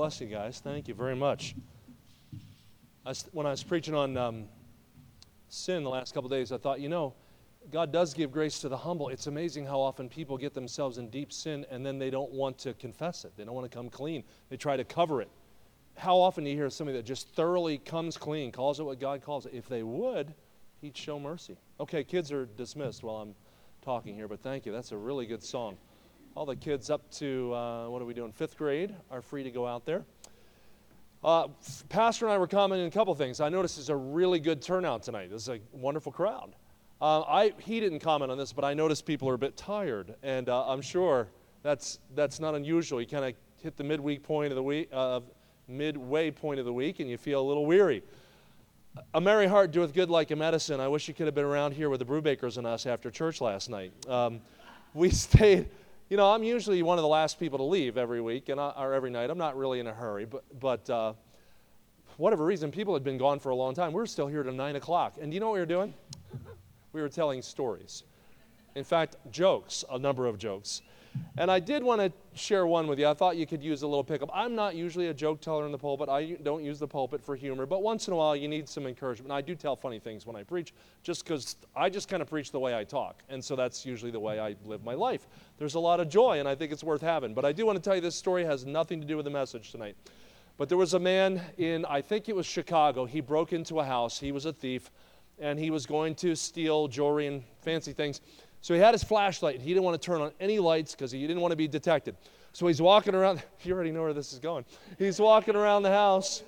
Bless you guys. Thank you very much. When I was preaching on sin the last couple of days, I thought, God does give grace to the humble. It's amazing how often people get themselves in deep sin and then they don't want to confess it. They don't want to come clean. They try to cover it. How often do you hear somebody that just thoroughly comes clean, calls it what God calls it? If they would, He'd show mercy. Okay, kids are dismissed while I'm talking here, but thank you. That's a really good song. All the kids up to, what are we doing, 5th grade are free to go out there. Pastor and I were commenting on a couple things. I noticed it's a really good turnout tonight. This is a wonderful crowd. He didn't comment on this, but I noticed people are a bit tired, and I'm sure that's not unusual. You kind of hit the midway point of the week, and you feel a little weary. A merry heart doeth good like a medicine. I wish you could have been around here with the Brewbakers and us after church last night. We stayed. I'm usually one of the last people to leave every week or every night. I'm not really in a hurry, but for whatever reason, people had been gone for a long time. We were still here till 9 o'clock. And do you know what we were doing? We were telling stories. In fact, jokes, a number of jokes. And I did want to share one with you. I thought you could use a little pickup. I'm not usually a joke teller in the pulpit. I don't use the pulpit for humor. But once in a while, you need some encouragement. And I do tell funny things when I preach, just because I just kind of preach the way I talk. And so that's usually the way I live my life. There's a lot of joy, and I think it's worth having. But I do want to tell you this story has nothing to do with the message tonight. But there was a man in, I think it was Chicago. He broke into a house. He was a thief, and he was going to steal jewelry and fancy things. So he had his flashlight. He didn't want to turn on any lights because he didn't want to be detected. So he's walking around. You already know where this is going. He's walking around the house.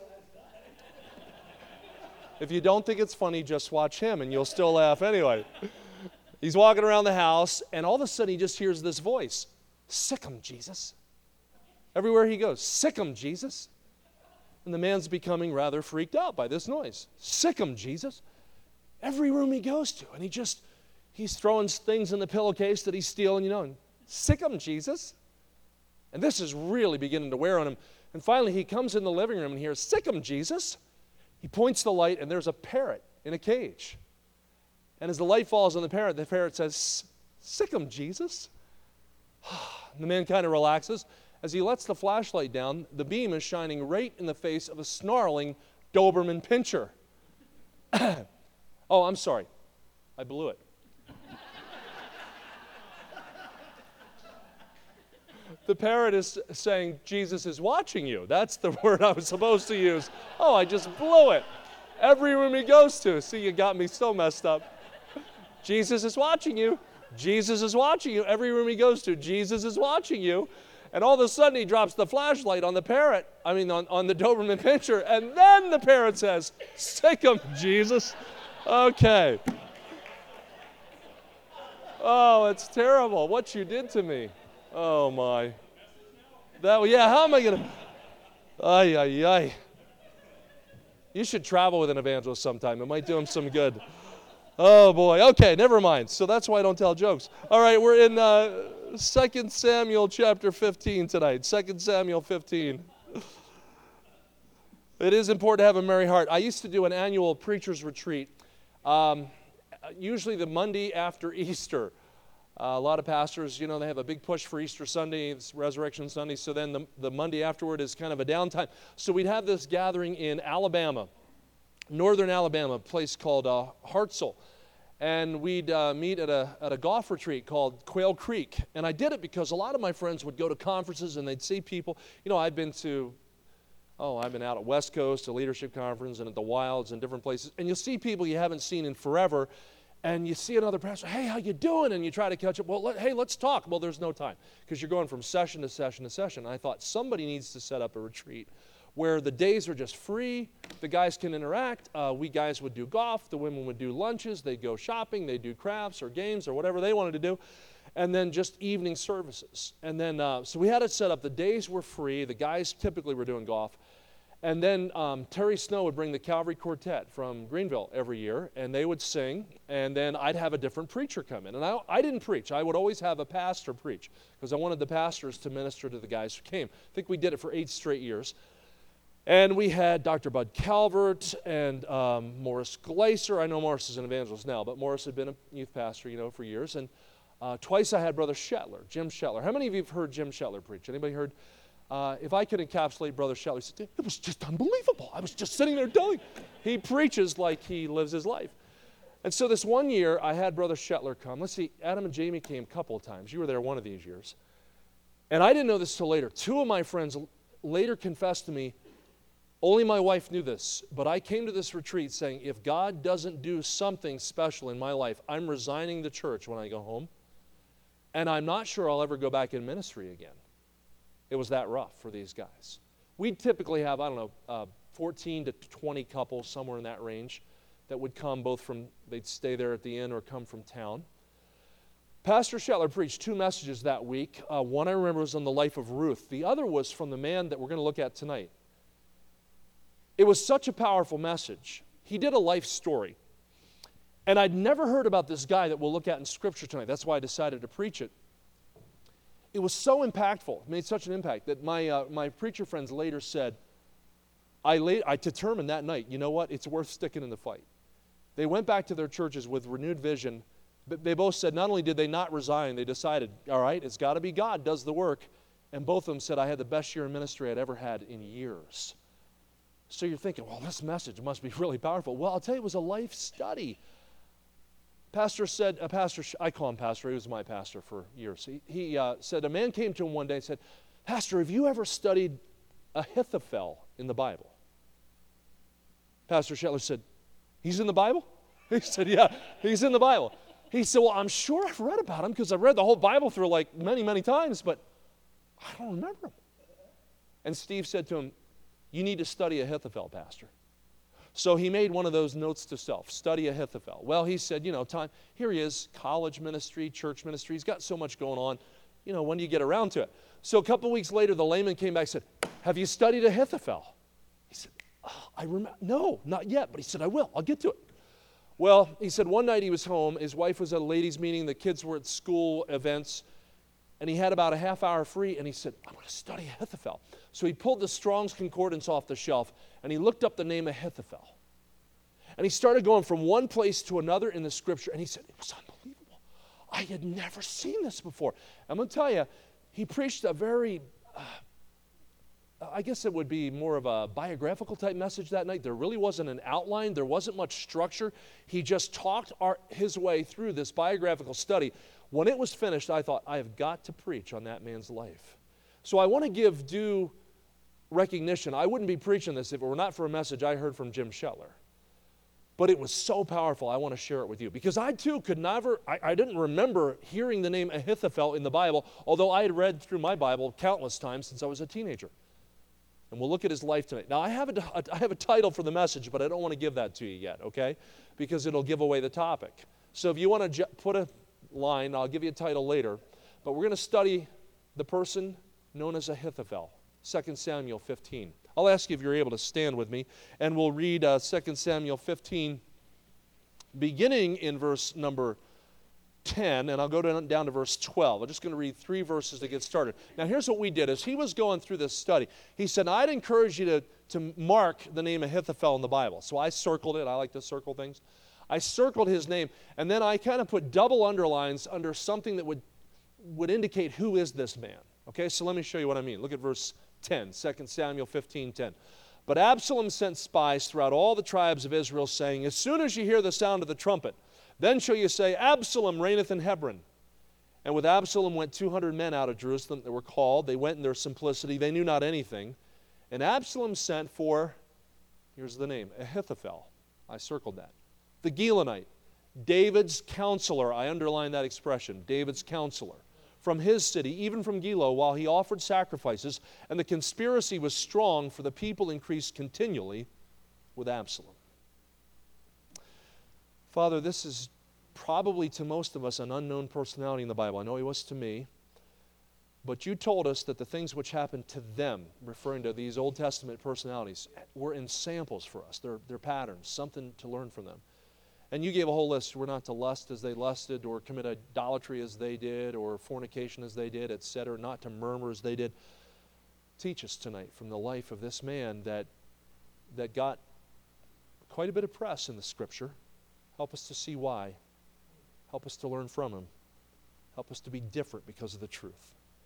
If you don't think it's funny, just watch him and you'll still laugh anyway. He's walking around the house, and all of a sudden he just hears this voice. Sick 'em, Jesus. Everywhere he goes, sick 'em, Jesus. And the man's becoming rather freaked out by this noise. Sick 'em, Jesus. Every room he goes to, and he's throwing things in the pillowcase that he's stealing, and sick 'em, Jesus. And this is really beginning to wear on him. And finally, he comes in the living room and hears, sick 'em, Jesus. He points the light, and there's a parrot in a cage. And as the light falls on the parrot says, sick 'em, Jesus. And the man kind of relaxes. As he lets the flashlight down, the beam is shining right in the face of a snarling Doberman Pinscher. Oh, I'm sorry. I blew it. The parrot is saying, Jesus is watching you. That's the word I was supposed to use. Oh, I just blew it. Every room he goes to. See, you got me so messed up. Jesus is watching you. Jesus is watching you. Every room he goes to, Jesus is watching you. And all of a sudden he drops the flashlight on the parrot, on the Doberman Pinscher, and then the parrot says, sick 'em, Jesus. Okay. Oh, it's terrible what you did to me. Oh, my. How am I going to? Ay, ay, ay. You should travel with an evangelist sometime. It might do him some good. Oh, boy. Okay, never mind. So that's why I don't tell jokes. All right, we're in 2 Samuel chapter 15 tonight. 2 Samuel 15. It is important to have a merry heart. I used to do an annual preacher's retreat, usually the Monday after Easter. A lot of pastors, they have a big push for Easter Sunday, it's Resurrection Sunday, so then the Monday afterward is kind of a downtime. So we'd have this gathering in Alabama, northern Alabama, a place called Hartselle. And we'd meet at a golf retreat called Quail Creek. And I did it because a lot of my friends would go to conferences and they'd see people. I've been out at West Coast, a leadership conference, and at the Wilds and different places. And you'll see people you haven't seen in forever. And you see another pastor, hey, how you doing? And you try to catch up. Well, let's talk. Well, there's no time because you're going from session to session to session. And I thought somebody needs to set up a retreat where the days are just free. The guys can interact. We guys would do golf. The women would do lunches. They'd go shopping. They'd do crafts or games or whatever they wanted to do. And then just evening services. And then, so we had it set up. The days were free. The guys typically were doing golf. And then Terry Snow would bring the Calvary Quartet from Greenville every year, and they would sing, and then I'd have a different preacher come in. And I didn't preach. I would always have a pastor preach because I wanted the pastors to minister to the guys who came. I think we did it for 8 straight years. And we had Dr. Bud Calvert and Morris Glaser. I know Morris is an evangelist now, but Morris had been a youth pastor, for years. And twice I had Brother Shetler, Jim Shetler. How many of you have heard Jim Shetler preach? Anybody heard? if I could encapsulate Brother Shetler, he said, it was just unbelievable. I was just sitting there telling. He preaches like he lives his life. And so this one year, I had Brother Shetler come. Let's see, Adam and Jamie came a couple of times. You were there one of these years. And I didn't know this till later. Two of my friends later confessed to me, only my wife knew this, but I came to this retreat saying, if God doesn't do something special in my life, I'm resigning the church when I go home, and I'm not sure I'll ever go back in ministry again. It was that rough for these guys. We typically have, 14 to 20 couples, somewhere in that range, that would come both from, they'd stay there at the inn or come from town. Pastor Shetler preached 2 messages that week. One I remember was on the life of Ruth. The other was from the man that we're going to look at tonight. It was such a powerful message. He did a life story. And I'd never heard about this guy that we'll look at in Scripture tonight. That's why I decided to preach it. It was so impactful, it made such an impact, that my preacher friends later said, I determined that night, you know what, it's worth sticking in the fight. They went back to their churches with renewed vision. But they both said not only did they not resign, they decided, all right, it's got to be God does the work. And both of them said, I had the best year in ministry I'd ever had in years. So you're thinking, well, this message must be really powerful. Well, I'll tell you, it was a life study. Pastor said, I call him pastor, he was my pastor for years. He said, a man came to him one day and said, Pastor, have you ever studied Ahithophel in the Bible? Pastor Shetler said, he's in the Bible? He said, yeah, he's in the Bible. He said, well, I'm sure I've read about him because I've read the whole Bible through like many, many times, but I don't remember him. And Steve said to him, you need to study Ahithophel, Pastor. So he made one of those notes to self, study Ahithophel. Well, he said, here he is, college ministry, church ministry. He's got so much going on. When do you get around to it? So a couple weeks later, the layman came back and said, have you studied Ahithophel? He said, I remember. No, not yet. But he said, I will. I'll get to it. Well, he said one night he was home. His wife was at a ladies' meeting. The kids were at school events. And he had about a half hour free. And he said, I'm going to study Ahithophel. So he pulled the Strong's Concordance off the shelf. And he looked up the name Ahithophel. And he started going from one place to another in the Scripture. And he said, it was unbelievable. I had never seen this before. I'm going to tell you, he preached a very, I guess it would be more of a biographical type message that night. There really wasn't an outline. There wasn't much structure. He just talked his way through this biographical study. When it was finished, I thought, I have got to preach on that man's life. So I want to give due recognition. I wouldn't be preaching this if it were not for a message I heard from Jim Shetler. But it was so powerful, I want to share it with you. Because I too could never, I didn't remember hearing the name Ahithophel in the Bible, although I had read through my Bible countless times since I was a teenager. And we'll look at his life tonight. Now, I have a title for the message, but I don't want to give that to you yet, okay? Because it'll give away the topic. So if you want to put a line, I'll give you a title later. But we're going to study the person known as Ahithophel, 2 Samuel 15. I'll ask you if you're able to stand with me, and we'll read 2 Samuel 15, beginning in verse number 10, and I'll go down to verse 12. I'm just going to read 3 verses to get started. Now, here's what we did. As he was going through this study, he said, I'd encourage you to mark the name Ahithophel in the Bible. So I circled it. I like to circle things. I circled his name, and then I kind of put double underlines under something that would indicate who is this man. Okay, so let me show you what I mean. Look at verse 10, 2 Samuel 15:10. But Absalom sent spies throughout all the tribes of Israel, saying, as soon as you hear the sound of the trumpet, then shall you say, Absalom reigneth in Hebron. And with Absalom went 200 men out of Jerusalem that were called. They went in their simplicity. They knew not anything. And Absalom sent for, here's the name, Ahithophel. I circled that. The Gilonite, David's counselor. I underline that expression, David's counselor. From his city, even from Gilo, while he offered sacrifices, and the conspiracy was strong, for the people increased continually with Absalom. Father, this is probably to most of us an unknown personality in the Bible. I know he was to me. But you told us that the things which happened to them, referring to these Old Testament personalities, were in samples for us. They're patterns, something to learn from them. And you gave a whole list. We're not to lust as they lusted, or commit idolatry as they did, or fornication as they did, etc., not to murmur as they did. Teach us tonight from the life of this man that got quite a bit of press in the Scripture. Help us to see why. Help us to learn from him. Help us to be different because of the truth.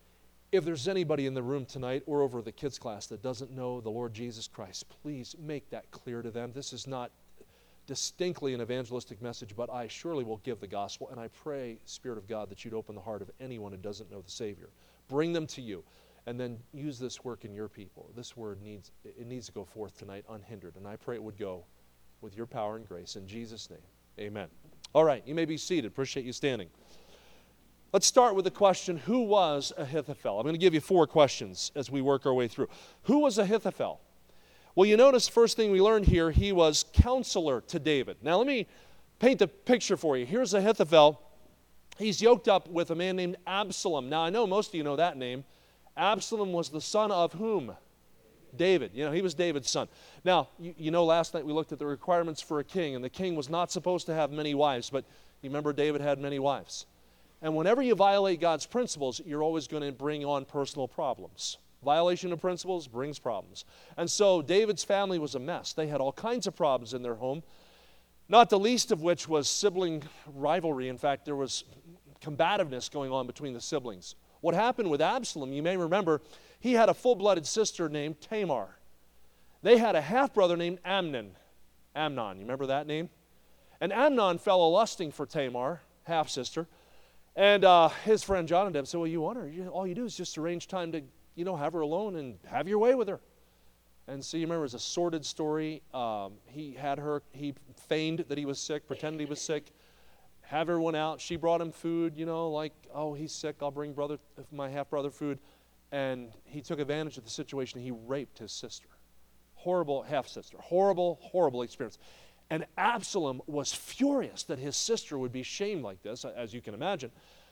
If there's anybody in the room tonight or over the kids' class that doesn't know the Lord Jesus Christ, please make that clear to them. This is not distinctly an evangelistic message, but I surely will give the gospel, and I pray, Spirit of God, that you'd open the heart of anyone who doesn't know the Savior. Bring them to you, and then use this work in your people. This word needs to go forth tonight unhindered, and I pray it would go with your power and grace. In Jesus' name, amen. All right, you may be seated. Appreciate you standing. Let's start with the question, who was Ahithophel? I'm going to give you 4 questions as we work our way through. Who was Ahithophel? Well, you notice first thing we learned here, he was counselor to David. Now let me paint the picture for you. Here's Ahithophel. He's yoked up with a man named Absalom. Now I know most of you know that name. Absalom was the son of whom? David. You know, he was David's son. Now, you know last night we looked at the requirements for a king, and the king was not supposed to have many wives, but you remember David had many wives. And whenever you violate God's principles, you're always going to bring on personal problems. Violation of principles brings problems. And so David's family was a mess. They had all kinds of problems in their home, not the least of which was sibling rivalry. In fact, there was combativeness going on between the siblings. What happened with Absalom, you may remember, he had a full-blooded sister named Tamar. They had a half-brother named Amnon. Amnon, you remember that name? And Amnon fell a-lusting for Tamar, half-sister. And his friend Jonadab said, well, you want her. All you do is just arrange time to, have her alone and have your way with her. And so you remember it was a sordid story. He feigned that he was sick, pretended he was sick, have everyone out. She brought him food, like, oh, he's sick, I'll bring my half-brother food. And he took advantage of the situation. He raped his sister. Horrible half-sister. Horrible, horrible experience. And Absalom was furious that his sister would be shamed like this, as you can imagine.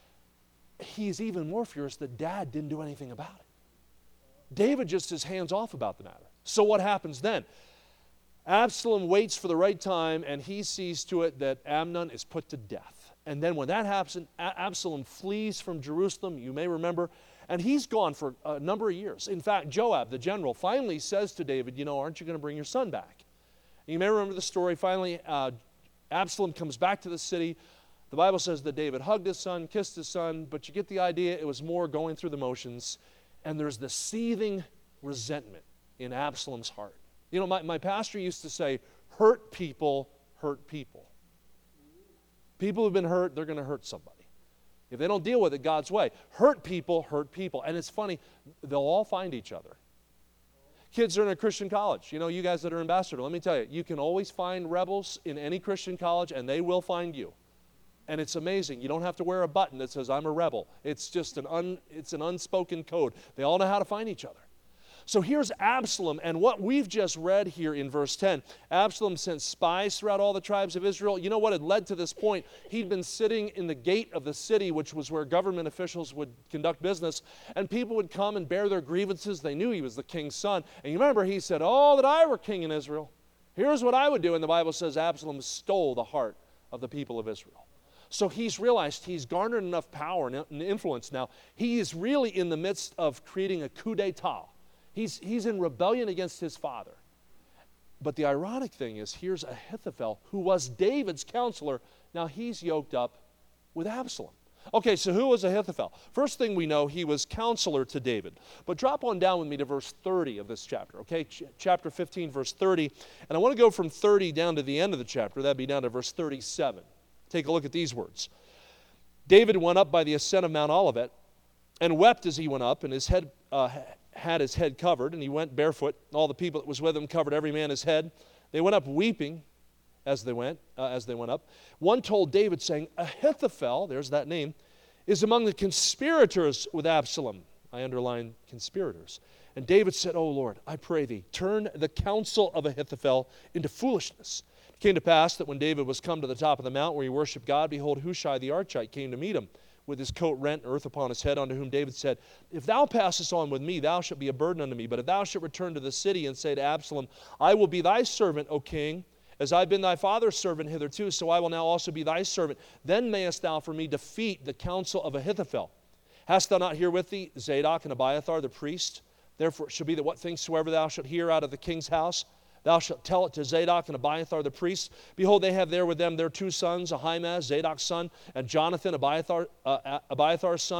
He's even more furious that Dad didn't do anything about it. David just is hands off about the matter. So what happens then? Absalom waits for the right time, and he sees to it that Amnon is put to death. And then when that happens, Absalom flees from Jerusalem, you may remember, and he's gone for a number of years. In fact, Joab, the general, finally says to David, aren't you going to bring your son back? You may remember the story. Finally, Absalom comes back to the city. The Bible says that David hugged his son, kissed his son, but you get the idea. It was more going through the motions. And there's the seething resentment in Absalom's heart. My pastor used to say, hurt people hurt people. People who've been hurt, they're going to hurt somebody. If they don't deal with it God's way, hurt people hurt people. And it's funny, they'll all find each other. Kids are in a Christian college. You guys that are ambassador, let me tell you, you can always find rebels in any Christian college, and they will find you. And it's amazing. You don't have to wear a button that says, I'm a rebel. It's just an unspoken code. They all know how to find each other. So here's Absalom, and what we've just read here in verse 10, Absalom sent spies throughout all the tribes of Israel. You know what had led to this point? He'd been sitting in the gate of the city, which was where government officials would conduct business, and people would come and bear their grievances. They knew he was the king's son. And you remember he said, oh, that I were king in Israel. Here's what I would do. And the Bible says Absalom stole the heart of the people of Israel. So he's realized he's garnered enough power and influence now. He is really in the midst of creating a coup d'etat. He's in rebellion against his father. But the ironic thing is, here's Ahithophel, who was David's counselor. Now he's yoked up with Absalom. Okay, so who was Ahithophel? First thing we know, he was counselor to David. But drop on down with me to verse 30 of this chapter, okay? Chapter 15, verse 30. And I want to go from 30 down to the end of the chapter. That'd be down to verse 37. Take a look at these words. David went up by the ascent of Mount Olivet and wept as he went up, and his head had his head covered, and he went barefoot. All the people that was with him covered every man his head. They went up weeping as they went up. One told David, saying, Ahithophel, there's that name, is among the conspirators with Absalom. I underline conspirators. And David said, O Lord, I pray thee, turn the counsel of Ahithophel into foolishness. It came to pass that when David was come to the top of the mount where he worshipped God, behold, Hushai the Archite came to meet him, with his coat rent, earth upon his head, unto whom David said, If thou passest on with me, thou shalt be a burden unto me. But if thou shalt return to the city and say to Absalom, I will be thy servant, O king, as I've been thy father's servant hitherto, so I will now also be thy servant. Then mayest thou for me defeat the counsel of Ahithophel. Hast thou not here with thee Zadok and Abiathar the priest? Therefore it shall be that what things soever thou shalt hear out of the king's house, thou shalt tell it to Zadok and Abiathar the priests. Behold, they have there with them their 2 sons, Ahimaaz, Zadok's son, and Jonathan, Abiathar's son.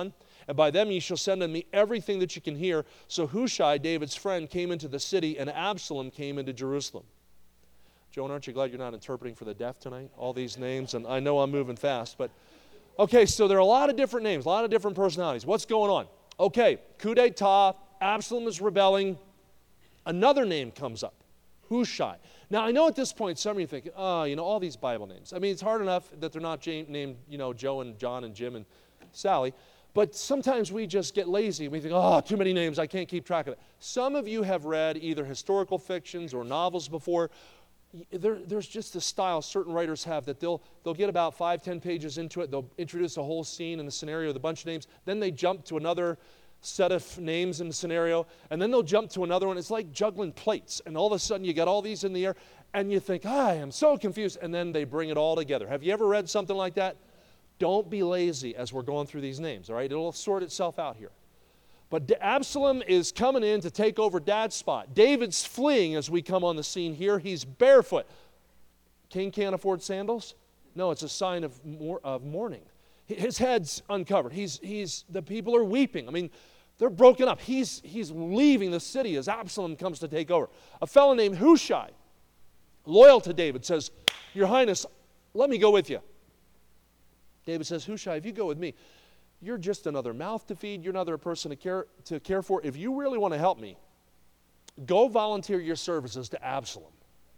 and by them ye shall send unto me everything that ye can hear. So Hushai, David's friend, came into the city, and Absalom came into Jerusalem. Joan, aren't you glad you're not interpreting for the deaf tonight? All these names, and I know I'm moving fast, but okay, so there are a lot of different names, a lot of different personalities. What's going on? Okay, coup d'etat, Absalom is rebelling. Another name comes up, Hushai. Now, I know at this point some of you think, all these Bible names. I mean, it's hard enough that they're not named, Joe and John and Jim and Sally, but sometimes we just get lazy. We think, too many names, I can't keep track of it. Some of you have read either historical fictions or novels before. There's just a style certain writers have that they'll get about 5-10 pages into it. They'll introduce a whole scene and a scenario with a bunch of names. Then they jump to another set of names in the scenario, and then they'll jump to another one. It's like juggling plates, and all of a sudden you get all these in the air, and you think, I am so confused, and then they bring it all together. Have you ever read something like that? Don't be lazy as we're going through these names, all right? It'll sort itself out here. But Absalom is coming in to take over Dad's spot. David's fleeing as we come on the scene here. He's barefoot. King can't afford sandals? No, it's a sign of mourning. His head's uncovered. The people are weeping. I mean, they're broken up. He's leaving the city as Absalom comes to take over. A fellow named Hushai, loyal to David, says, Your Highness, let me go with you. David says, Hushai, if you go with me, you're just another mouth to feed. You're another person to care for. If you really want to help me, go volunteer your services to Absalom.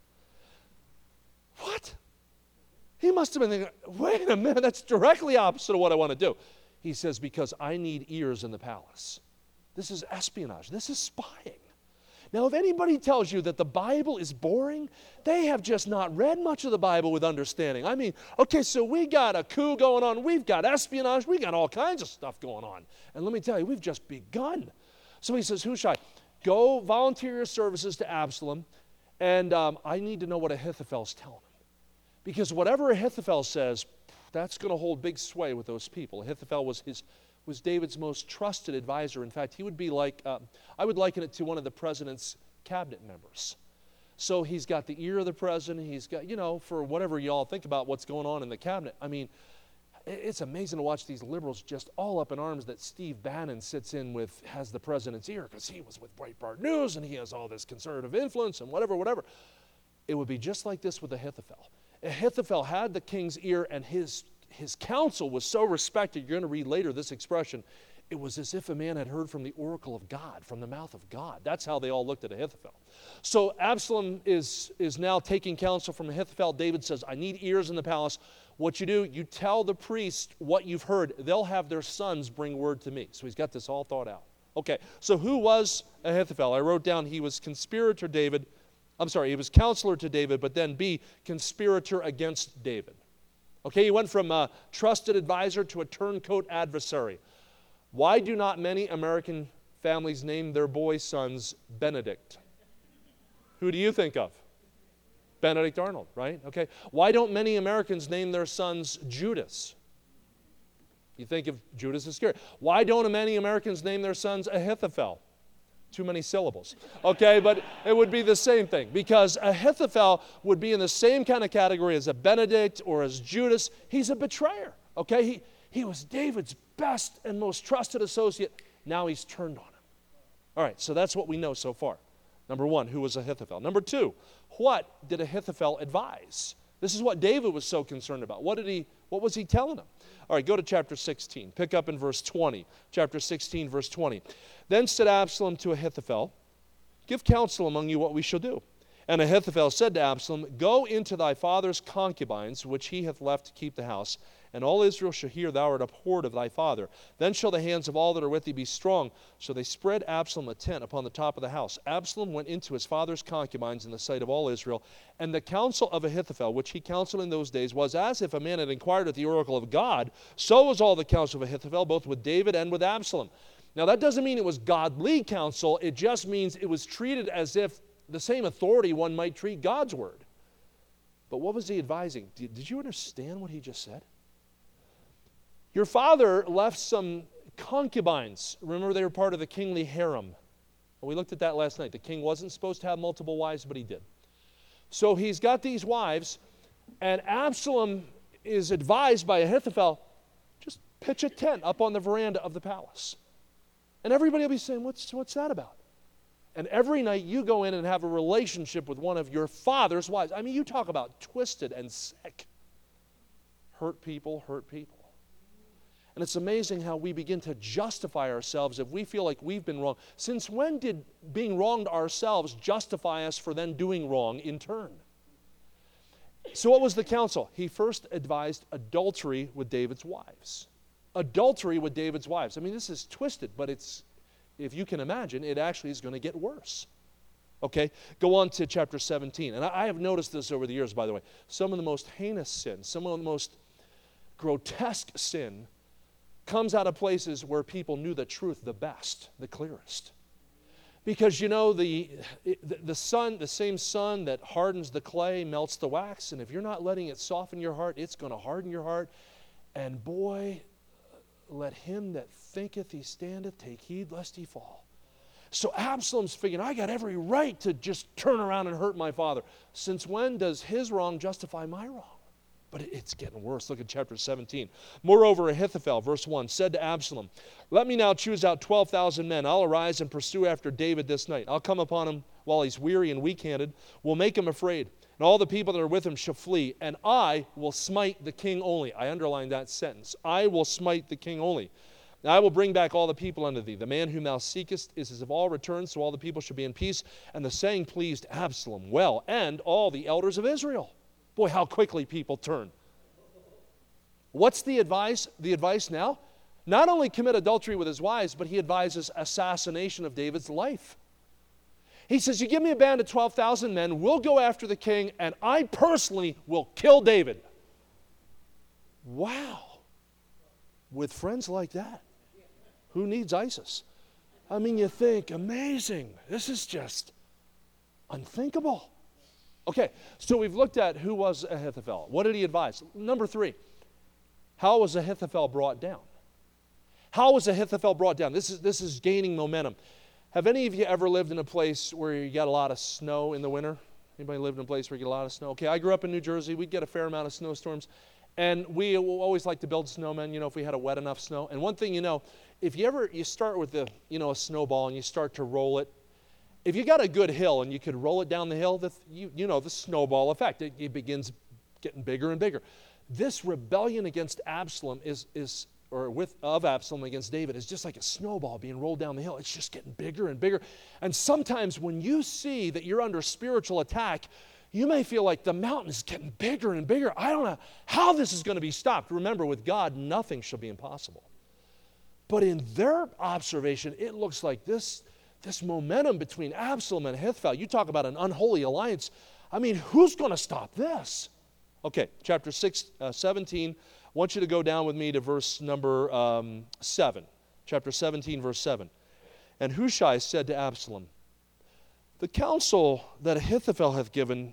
What? He must have been thinking, wait a minute, that's directly opposite of what I want to do. He says, because I need ears in the palace. This is espionage. This is spying. Now, if anybody tells you that the Bible is boring, they have just not read much of the Bible with understanding. I mean, okay, so we got a coup going on. We've got espionage. We got all kinds of stuff going on. And let me tell you, we've just begun. So he says, Hushai, go volunteer your services to Absalom, and I need to know what Ahithophel's telling him. Because whatever Ahithophel says, that's going to hold big sway with those people. Ahithophel was David's most trusted advisor. In fact, he would be like, I would liken it to one of the president's cabinet members. So he's got the ear of the president. He's got, for whatever y'all think about what's going on in the cabinet. I mean, it's amazing to watch these liberals just all up in arms that Steve Bannon has the president's ear because he was with Breitbart News and he has all this conservative influence and whatever. It would be just like this with Ahithophel. Ahithophel had the king's ear, and his counsel was so respected. You're going to read later this expression. It was as if a man had heard from the oracle of God, from the mouth of God. That's how they all looked at Ahithophel. So Absalom is now taking counsel from Ahithophel. David says, I need ears in the palace. What you do, you tell the priest what you've heard. They'll have their sons bring word to me. So he's got this all thought out. Okay, so who was Ahithophel? I wrote down he was he was counselor to David, but then B, conspirator against David. Okay, he went from a trusted advisor to a turncoat adversary. Why do not many American families name their boy sons Benedict? Who do you think of? Benedict Arnold, right? Okay. Why don't many Americans name their sons Judas? You think of Judas Iscariot. Why don't many Americans name their sons Ahithophel? Too many syllables. Okay, but it would be the same thing because Ahithophel would be in the same kind of category as a Benedict or as Judas. He's a betrayer. Okay, he was David's best and most trusted associate. Now he's turned on him. All right, so that's what we know so far. Number one, who was Ahithophel? Number two, what did Ahithophel advise? This is what David was so concerned about. What was he telling him? All right, go to chapter 16. Pick up in verse 20. Chapter 16, verse 20. Then said Absalom to Ahithophel, Give counsel among you what we shall do. And Ahithophel said to Absalom, Go into thy father's concubines, which he hath left to keep the house, and all Israel shall hear thou art abhorred of thy father. Then shall the hands of all that are with thee be strong. So they spread Absalom a tent upon the top of the house. Absalom went into his father's concubines in the sight of all Israel. And the counsel of Ahithophel, which he counseled in those days, was as if a man had inquired at the oracle of God. So was all the counsel of Ahithophel, both with David and with Absalom. Now that doesn't mean it was godly counsel. It just means it was treated as if the same authority one might treat God's word. But what was he advising? Did you understand what he just said? Your father left some concubines. Remember, they were part of the kingly harem. We looked at that last night. The king wasn't supposed to have multiple wives, but he did. So he's got these wives, and Absalom is advised by Ahithophel, pitch a tent up on the veranda of the palace. And everybody will be saying, what's that about? And every night you go in and have a relationship with one of your father's wives. I mean, you talk about twisted and sick. Hurt people, hurt people. And it's amazing how we begin to justify ourselves if we feel like we've been wrong. Since when did being wronged ourselves justify us for then doing wrong in turn? So what was the counsel? He first advised adultery with David's wives. Adultery with David's wives. I mean, this is twisted, but it's, if you can imagine, it actually is going to get worse. Okay, go on to chapter 17. And I have noticed this over the years, by the way. Some of the most heinous sin, some of the most grotesque sin comes out of places where people knew the truth the best, the clearest. Because you know, the sun, the same sun that hardens the clay melts the wax, and if you're not letting it soften your heart, it's going to harden your heart. And boy, let him that thinketh he standeth take heed lest he fall. So Absalom's figuring, I got every right to just turn around and hurt my father. Since when does his wrong justify my wrong? But it's getting worse. Look at chapter 17. Moreover, Ahithophel, verse 1, said to Absalom, let me now choose out 12,000 men. I'll arise and pursue after David this night. I'll come upon him while he's weary and weak-handed. We'll make him afraid. And all the people that are with him shall flee. And I will smite the king only. I underlined that sentence. I will smite the king only. And I will bring back all the people unto thee. The man whom thou seekest is as if all returned, so all the people shall be in peace. And the saying pleased Absalom well, and all the elders of Israel. Boy, how quickly people turn. What's the advice? The advice now? Not only commit adultery with his wives, but he advises assassination of David's life. He says, you give me a band of 12,000 men, we'll go after the king, and I personally will kill David. Wow. With friends like that, who needs ISIS? I mean, you think, amazing. This is just unthinkable. Okay, so we've looked at who was Ahithophel. What did he advise? Number 3, how was Ahithophel brought down? How was Ahithophel brought down? This is gaining momentum. Have any of you ever lived in a place where you got a lot of snow in the winter? Anybody lived in a place where you get a lot of snow? Okay, I grew up in New Jersey. We'd get a fair amount of snowstorms. And we always like to build snowmen, if we had a wet enough snow. And one thing if you start with a snowball and you start to roll it, if you got a good hill and you could roll it down the hill, the snowball effect, it begins getting bigger and bigger. This rebellion against Absalom of Absalom against David is just like a snowball being rolled down the hill. It's just getting bigger and bigger. And sometimes when you see that you're under spiritual attack, you may feel like the mountain is getting bigger and bigger. I don't know how this is going to be stopped. Remember, with God, nothing shall be impossible. But in their observation, it looks like this momentum between Absalom and Ahithophel, you talk about an unholy alliance. I mean, who's going to stop this? Okay, chapter 17. I want you to go down with me to verse number 7. Chapter 17, verse 7. And Hushai said to Absalom, the counsel that Ahithophel hath given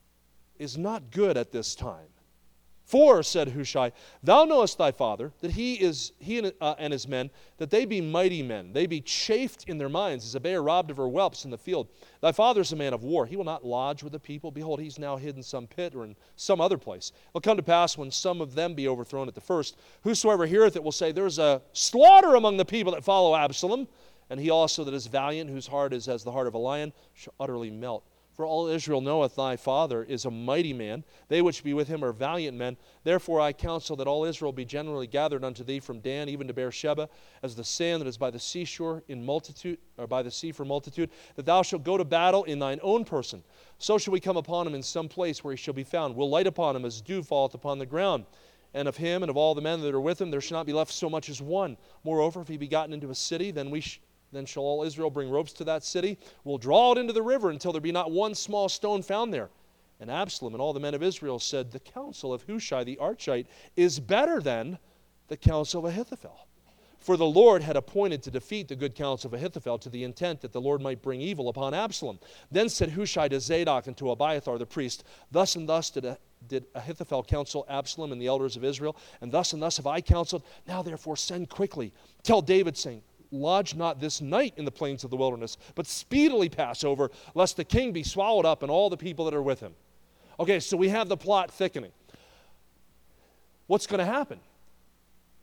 is not good at this time. For, said Hushai, thou knowest thy father, that he and his men, that they be mighty men. They be chafed in their minds, as a bear robbed of her whelps in the field. Thy father is a man of war. He will not lodge with the people. Behold, he's now hid in some pit or in some other place. It will come to pass, when some of them be overthrown at the first, whosoever heareth it will say, there is a slaughter among the people that follow Absalom. And he also that is valiant, whose heart is as the heart of a lion, shall utterly melt. For all Israel knoweth thy father is a mighty man. They which be with him are valiant men. Therefore I counsel that all Israel be generally gathered unto thee from Dan even to Beersheba, as the sand that is by the seashore in multitude, or by the sea for multitude, that thou shalt go to battle in thine own person. So shall we come upon him in some place where he shall be found. We'll light upon him as dew falleth upon the ground. And of him and of all the men that are with him there shall not be left so much as one. Moreover, if he be gotten into a city, then shall all Israel bring ropes to that city. We'll draw it into the river until there be not one small stone found there. And Absalom and all the men of Israel said, the counsel of Hushai the Archite is better than the counsel of Ahithophel. For the Lord had appointed to defeat the good counsel of Ahithophel, to the intent that the Lord might bring evil upon Absalom. Then said Hushai to Zadok and to Abiathar the priest, thus and thus did Ahithophel counsel Absalom and the elders of Israel, and thus have I counseled. Now therefore send quickly. Tell David, saying, lodge not this night in the plains of the wilderness, but speedily pass over, lest the king be swallowed up and all the people that are with him. Okay, so we have the plot thickening. What's going to happen?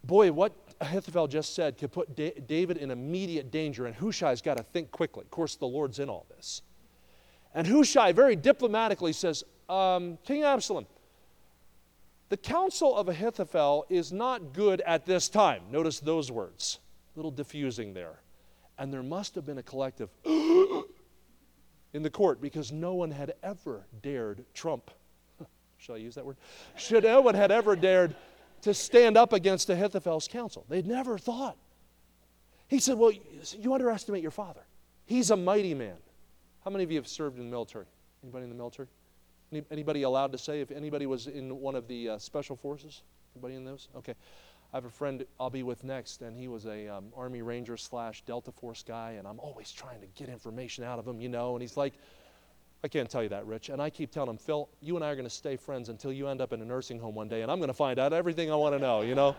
Boy, what Ahithophel just said could put David in immediate danger, and Hushai's got to think quickly. Of course, the Lord's in all this. And Hushai very diplomatically says, King Absalom, the counsel of Ahithophel is not good at this time. Notice those words. A little diffusing there. And there must have been a collective in the court because no one had ever dared trump. Shall I use that word? No one had ever dared to stand up against Ahithophel's counsel. They'd never thought. He said, well, you underestimate your father. He's a mighty man. How many of you have served in the military? Anybody in the military? Anybody allowed to say if anybody was in one of the special forces? Anybody in those? Okay. I have a friend I'll be with next, and he was a Army Ranger / Delta Force guy, and I'm always trying to get information out of him, and he's like, I can't tell you that, Rich. And I keep telling him, Phil, you and I are going to stay friends until you end up in a nursing home one day, and I'm going to find out everything I want to know,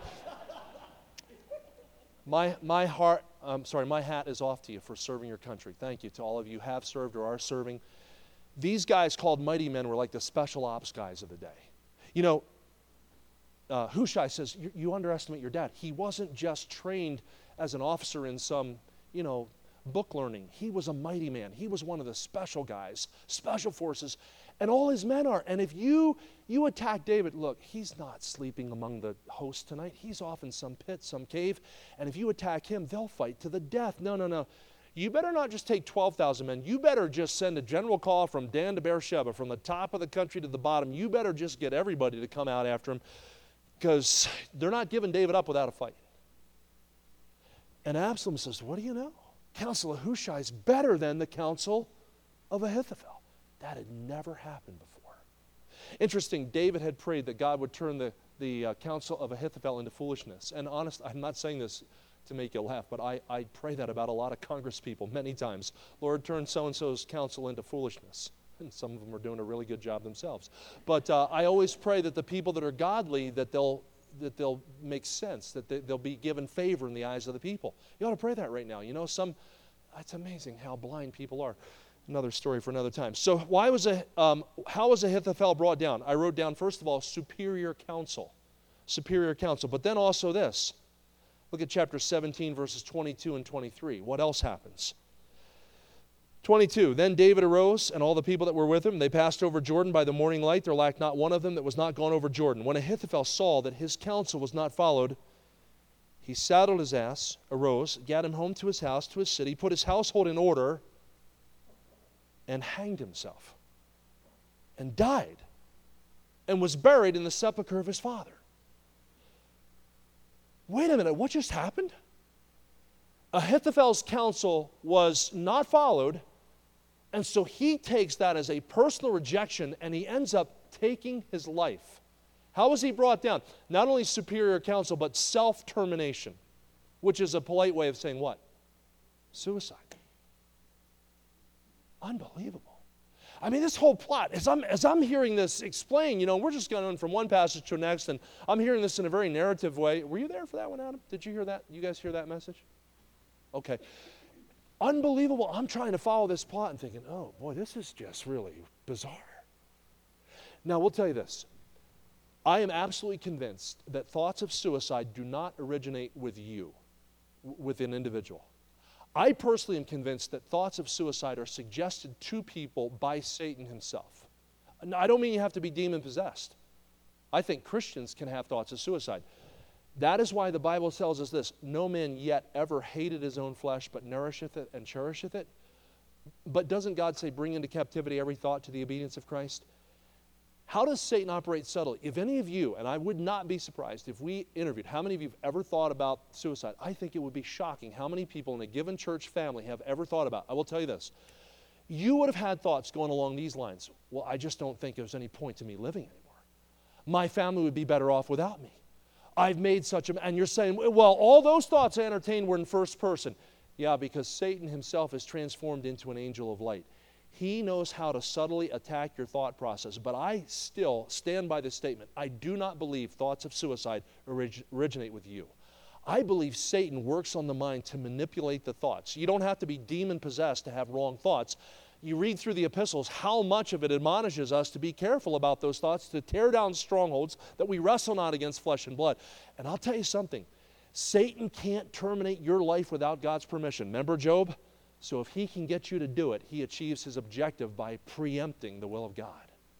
My hat is off to you for serving your country. Thank you to all of you who have served or are serving. These guys called mighty men were like the special ops guys of the day. Hushai says, you underestimate your dad. He wasn't just trained as an officer in some, book learning. He was a mighty man. He was one of the special guys, special forces, and all his men are. And if you attack David, look, he's not sleeping among the hosts tonight. He's off in some pit, some cave, and if you attack him, they'll fight to the death. No. You better not just take 12,000 men. You better just send a general call from Dan to Beersheba, from the top of the country to the bottom. You better just get everybody to come out after him because they're not giving David up without a fight. And Absalom says, what do you know? Counsel of Hushai is better than the counsel of Ahithophel. That had never happened before. Interesting, David had prayed that God would turn the counsel of Ahithophel into foolishness. And honest, I'm not saying this to make you laugh, but I pray that about a lot of Congress people many times. Lord, turn so-and-so's counsel into foolishness. And some of them are doing a really good job themselves. But I always pray that the people that are godly, that they'll make sense, that they'll be given favor in the eyes of the people. You ought to pray that right now. It's amazing how blind people are. Another story for another time. So how was Ahithophel brought down? I wrote down, first of all, superior counsel. Superior counsel. But then also this. Look at chapter 17, verses 22 and 23. What else happens? 22, then David arose, and all the people that were with him, they passed over Jordan by the morning light. There lacked not one of them that was not gone over Jordan. When Ahithophel saw that his counsel was not followed, he saddled his ass, arose, gat him home to his house, to his city, put his household in order, and hanged himself, and died, and was buried in the sepulchre of his father. Wait a minute, what just happened? Ahithophel's counsel was not followed, and so he takes that as a personal rejection, and he ends up taking his life. How was he brought down? Not only superior counsel, but self-termination, which is a polite way of saying what? Suicide. Unbelievable. I mean, this whole plot, as I'm hearing this explained, we're just going from one passage to the next, and I'm hearing this in a very narrative way. Were you there for that one, Adam? Did you hear that? You guys hear that message? Okay. Unbelievable. I'm trying to follow this plot and thinking, oh, boy, this is just really bizarre. Now, we'll tell you this. I am absolutely convinced that thoughts of suicide do not originate with you, with an individual. I personally am convinced that thoughts of suicide are suggested to people by Satan himself. Now, I don't mean you have to be demon-possessed. I think Christians can have thoughts of suicide. That is why the Bible tells us this, no man yet ever hated his own flesh, but nourisheth it and cherisheth it. But doesn't God say, bring into captivity every thought to the obedience of Christ? How does Satan operate subtly? If any of you, and I would not be surprised if we interviewed, how many of you have ever thought about suicide? I think it would be shocking how many people in a given church family have ever thought about. I will tell you this. You would have had thoughts going along these lines. Well, I just don't think there's any point to me living anymore. My family would be better off without me. I've made such a... And you're saying, well, all those thoughts I entertained were in first person. Yeah, because Satan himself is transformed into an angel of light. He knows how to subtly attack your thought process. But I still stand by this statement. I do not believe thoughts of suicide originate with you. I believe Satan works on the mind to manipulate the thoughts. You don't have to be demon-possessed to have wrong thoughts. You read through the epistles, how much of it admonishes us to be careful about those thoughts, to tear down strongholds, that we wrestle not against flesh and blood. And I'll tell you something. Satan can't terminate your life without God's permission. Remember Job? So if he can get you to do it, he achieves his objective by preempting the will of God.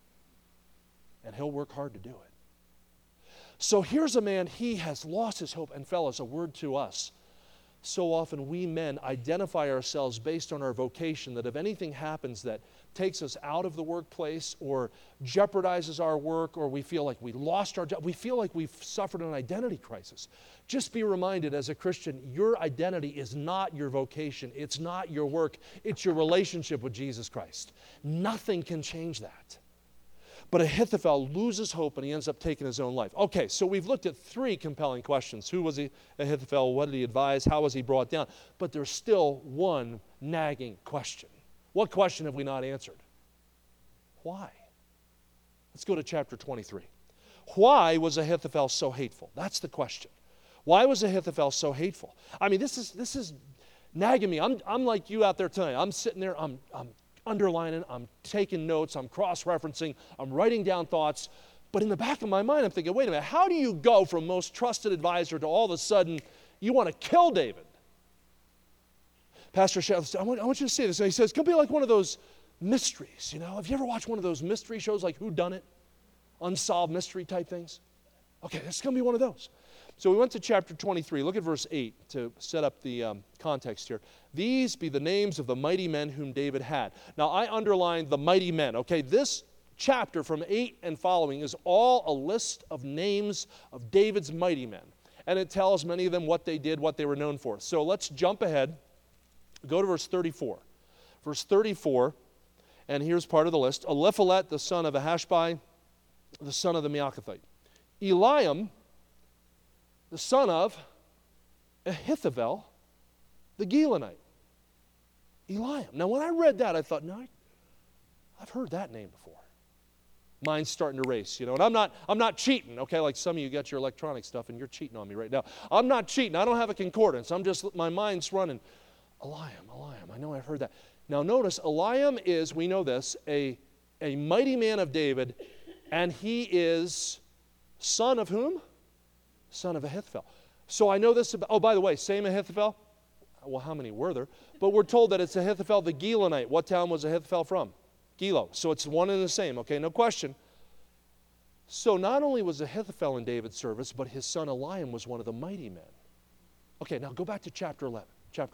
And he'll work hard to do it. So here's a man, he has lost his hope. And fellas, a word to us. So often we men identify ourselves based on our vocation, that if anything happens that takes us out of the workplace or jeopardizes our work, or we feel like we lost our job, we feel like we've suffered an identity crisis. Just be reminded as a Christian, your identity is not your vocation. It's not your work. It's your relationship with Jesus Christ. Nothing can change that. But Ahithophel loses hope and he ends up taking his own life. Okay, so we've looked at 3 compelling questions. Who was Ahithophel? What did he advise? How was he brought down? But there's still one nagging question. What question have we not answered? Why? Let's go to chapter 23. Why was Ahithophel so hateful? That's the question. Why was Ahithophel so hateful? I mean, this is nagging me. I'm like you out there tonight. I'm sitting there, I'm underlining, I'm taking notes, I'm cross-referencing, I'm writing down thoughts. But in the back of my mind, I'm thinking, wait a minute, how do you go from most trusted advisor to all of a sudden you want to kill David? Pastor Sheffield, I want you to see this. And he says, it's going to be like one of those mysteries, you know? Have you ever watched one of those mystery shows like Who Done It? Unsolved mystery type things? Okay, this is going to be one of those. So we went to chapter 23. Look at verse 8 to set up the context here. These be the names of the mighty men whom David had. Now, I underlined the mighty men. Okay, this chapter from 8 and following is all a list of names of David's mighty men. And it tells many of them what they did, what they were known for. So let's jump ahead. Go to verse 34. Verse 34, and here's part of the list. Eliphalet, the son of Ahashbai, the son of the Maachathite. Eliam, the son of Ahithophel, the Gilonite. Eliam. Now, when I read that, I thought, no, I've heard that name before. Mine's starting to race, you know. And I'm not cheating, okay? Like some of you got your electronic stuff, and you're cheating on me right now. I'm not cheating. I don't have a concordance. My mind's running. Eliam. I know I've heard that. Now, notice, Eliam is, we know this, a mighty man of David, and he is son of whom? Son of Ahithophel. So I know this about, oh, by the way, same Ahithophel? Well, how many were there? But we're told that it's Ahithophel the Gilonite. What town was Ahithophel from? Gilo. So it's one and the same, okay, no question. So not only was Ahithophel in David's service, but his son Eliam was one of the mighty men. Okay, now go back to chapter 11.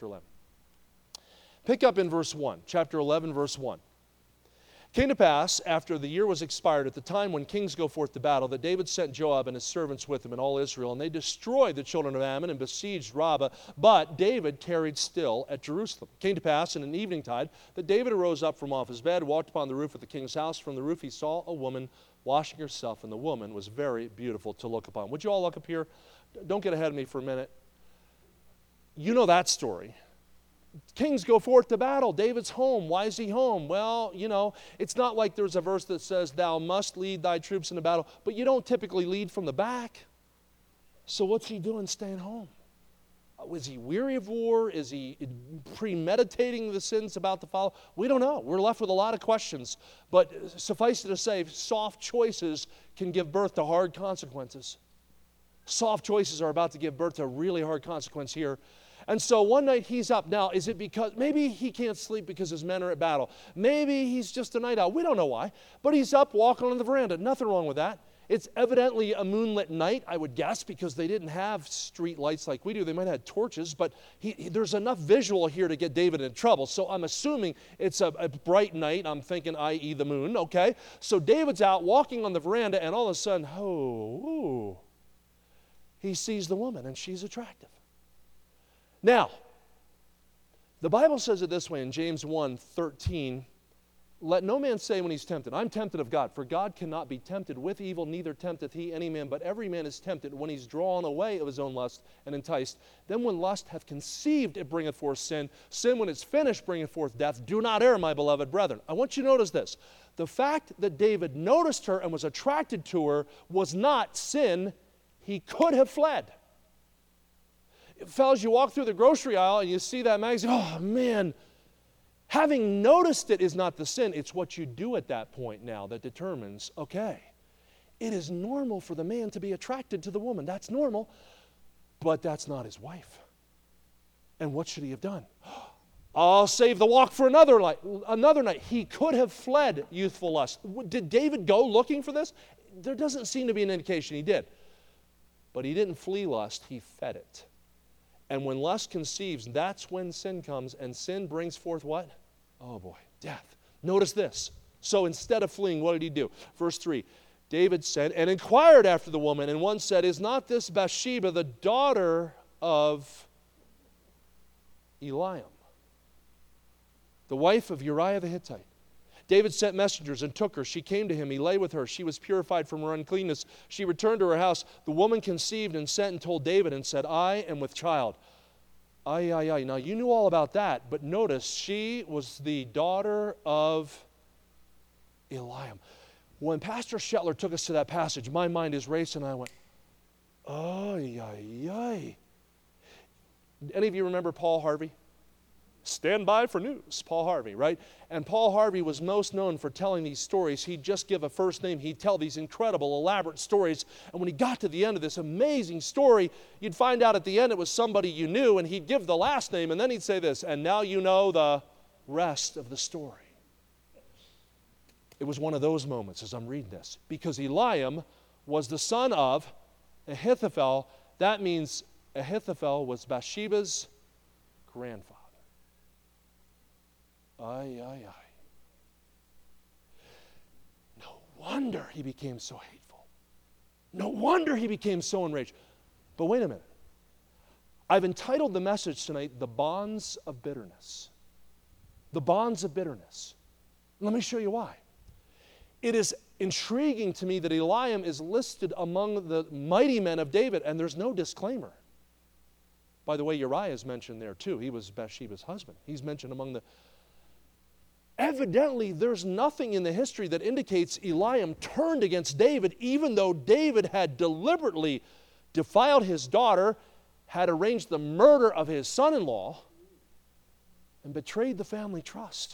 Pick up in verse 1, chapter 11, verse 1. Came to pass, after the year was expired, at the time when kings go forth to battle, that David sent Joab and his servants with him and all Israel, and they destroyed the children of Ammon and besieged Rabbah, but David tarried still at Jerusalem. Came to pass in an eventide that David arose up from off his bed, walked upon the roof of the king's house. From the roof he saw a woman washing herself, and the woman was very beautiful to look upon. Would you all look up here? Don't get ahead of me for a minute. You know that story. Kings go forth to battle. David's home. Why is he home? Well, you know, it's not like there's a verse that says, thou must lead thy troops into battle, but you don't typically lead from the back. So what's he doing staying home? Was he weary of war? Is he premeditating the sins about to follow? We don't know. We're left with a lot of questions. But suffice it to say, soft choices can give birth to hard consequences. Soft choices are about to give birth to a really hard consequence here. And so one night he's up. Now, is it because, maybe he can't sleep because his men are at battle. Maybe he's just a night owl. We don't know why. But he's up walking on the veranda. Nothing wrong with that. It's evidently a moonlit night, I would guess, because they didn't have street lights like we do. They might have had torches, but there's enough visual here to get David in trouble. So I'm assuming it's a bright night. I'm thinking, i.e. the moon, okay? So David's out walking on the veranda, and all of a sudden, he sees the woman, and she's attractive. Now, the Bible says it this way in James 1:13, let no man say when he's tempted, I'm tempted of God, for God cannot be tempted with evil, neither tempteth he any man, but every man is tempted when he's drawn away of his own lust and enticed. Then when lust hath conceived, it bringeth forth sin. Sin, when it's finished, bringeth forth death. Do not err, my beloved brethren. I want you to notice this. The fact that David noticed her and was attracted to her was not sin. He could have fled. Fellas, you walk through the grocery aisle and you see that magazine, oh man, having noticed it is not the sin, it's what you do at that point now that determines, okay, it is normal for the man to be attracted to the woman. That's normal. But that's not his wife. And what should he have done? I'll save the walk for another night. He could have fled youthful lust. Did David go looking for this? There doesn't seem to be an indication he did. But he didn't flee lust, he fed it. And when lust conceives, that's when sin comes, and sin brings forth what? Oh boy, death. Notice this. So instead of fleeing, what did he do? Verse 3, David said, and inquired after the woman, and one said, is not this Bathsheba the daughter of Eliam, the wife of Uriah the Hittite? David sent messengers and took her. She came to him. He lay with her. She was purified from her uncleanness. She returned to her house. The woman conceived and sent and told David and said, I am with child. Ay, ay, ay. Now, you knew all about that, but notice she was the daughter of Eliam. When Pastor Shetler took us to that passage, my mind is racing, and I went, ay, ay, ay. Any of you remember Paul Harvey? Stand by for news, Paul Harvey, right? And Paul Harvey was most known for telling these stories. He'd just give a first name. He'd tell these incredible, elaborate stories. And when he got to the end of this amazing story, you'd find out at the end it was somebody you knew, and he'd give the last name, and then he'd say this, and now you know the rest of the story. It was one of those moments as I'm reading this. Because Eliam was the son of Ahithophel. That means Ahithophel was Bathsheba's grandfather. Ay, ay, ay. No wonder he became so hateful. No wonder he became so enraged. But wait a minute. I've entitled the message tonight, The Bonds of Bitterness. The Bonds of Bitterness. Let me show you why. It is intriguing to me that Eliam is listed among the mighty men of David, and there's no disclaimer. By the way, Uriah is mentioned there too. He was Bathsheba's husband. He's mentioned among the... Evidently, there's nothing in the history that indicates Eliam turned against David, even though David had deliberately defiled his daughter, had arranged the murder of his son-in-law, and betrayed the family trust.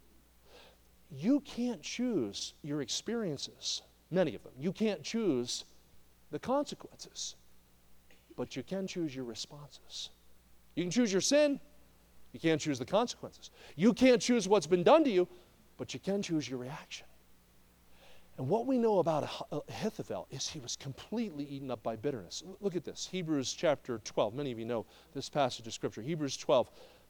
You can't choose your experiences, many of them. You can't choose the consequences, but you can choose your responses. You can choose your sin. You can't choose the consequences. You can't choose what's been done to you, but you can choose your reaction. And what we know about Ahithophel is he was completely eaten up by bitterness. Look at this, Hebrews chapter 12. Many of you know this passage of Scripture. Hebrews 12,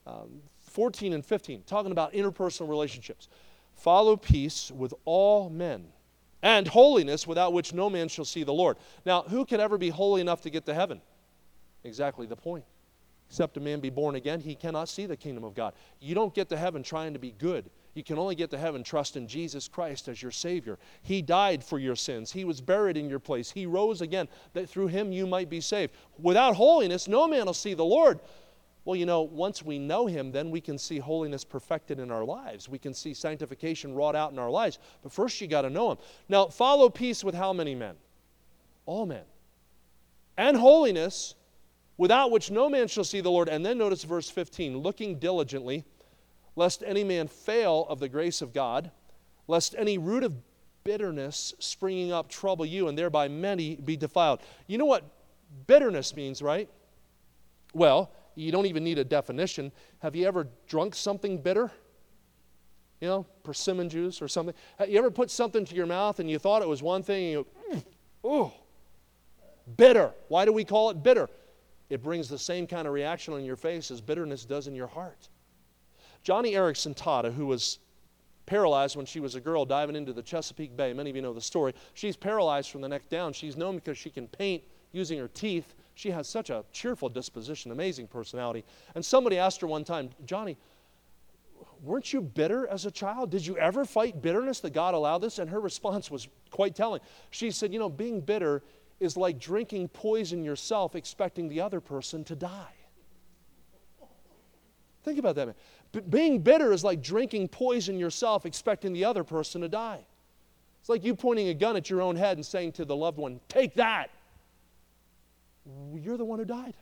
14 and 15, talking about interpersonal relationships. Follow peace with all men, and holiness, without which no man shall see the Lord. Now, who can ever be holy enough to get to heaven? Exactly the point. Except a man be born again, he cannot see the kingdom of God. You don't get to heaven trying to be good. You can only get to heaven trusting Jesus Christ as your Savior. He died for your sins. He was buried in your place. He rose again, that through him you might be saved. Without holiness, no man will see the Lord. Well, you know, once we know him, then we can see holiness perfected in our lives. We can see sanctification wrought out in our lives. But first you got to know him. Now, follow peace with how many men? All men. And holiness, without which no man shall see the Lord. And then notice verse 15, looking diligently, lest any man fail of the grace of God, lest any root of bitterness springing up trouble you, and thereby many be defiled. You know what bitterness means, right? Well, you don't even need a definition. Have you ever drunk something bitter? You know, persimmon juice or something. Have you ever put something to your mouth and you thought it was one thing and you go, bitter. Why do we call it bitter? It brings the same kind of reaction on your face as bitterness does in your heart. Johnny Erickson Tata, who was paralyzed when she was a girl diving into the Chesapeake Bay. Many of you know the story. She's paralyzed from the neck down. She's known because she can paint using her teeth. She has such a cheerful disposition, amazing personality. And somebody asked her one time, Johnny, weren't you bitter as a child? Did you ever fight bitterness that God allowed this? And her response was quite telling. She said, you know, being bitter is like drinking poison yourself expecting the other person to die. Think about that, man. Being bitter is like drinking poison yourself expecting the other person to die. It's like you pointing a gun at your own head and saying to the loved one, take that. You're the one who died.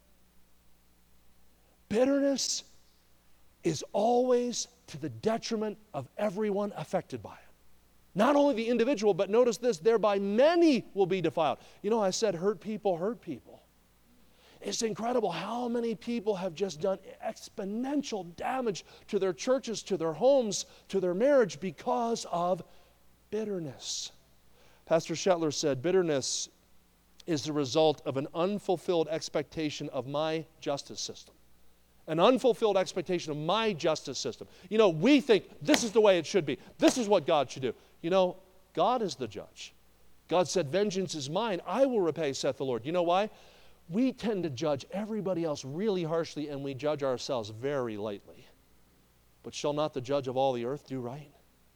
Bitterness is always to the detriment of everyone affected by it. Not only the individual, but notice this, thereby many will be defiled. You know, I said hurt people hurt people. It's incredible how many people have just done exponential damage to their churches, to their homes, to their marriage because of bitterness. Pastor Shetler said, bitterness is the result of an unfulfilled expectation of my justice system. An unfulfilled expectation of my justice system. You know, we think this is the way it should be. This is what God should do. You know, God is the judge. God said, vengeance is mine. I will repay, saith the Lord. You know why? We tend to judge everybody else really harshly, and we judge ourselves very lightly. But shall not the judge of all the earth do right?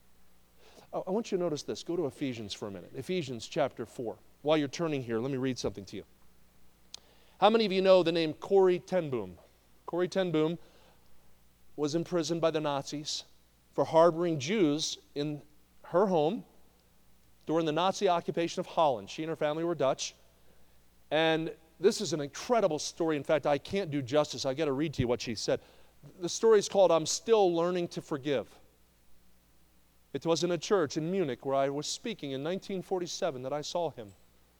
I want you to notice this. Go to Ephesians for a minute. Ephesians chapter 4. While you're turning here, let me read something to you. How many of you know the name Corrie ten Boom? Corrie ten Boom was imprisoned by the Nazis for harboring Jews in her home during the Nazi occupation of Holland. She and her family were Dutch. And this is an incredible story. In fact, I can't do justice. I got to read to you what she said. The story is called, I'm Still Learning to Forgive. It was in a church in Munich where I was speaking in 1947 that I saw him.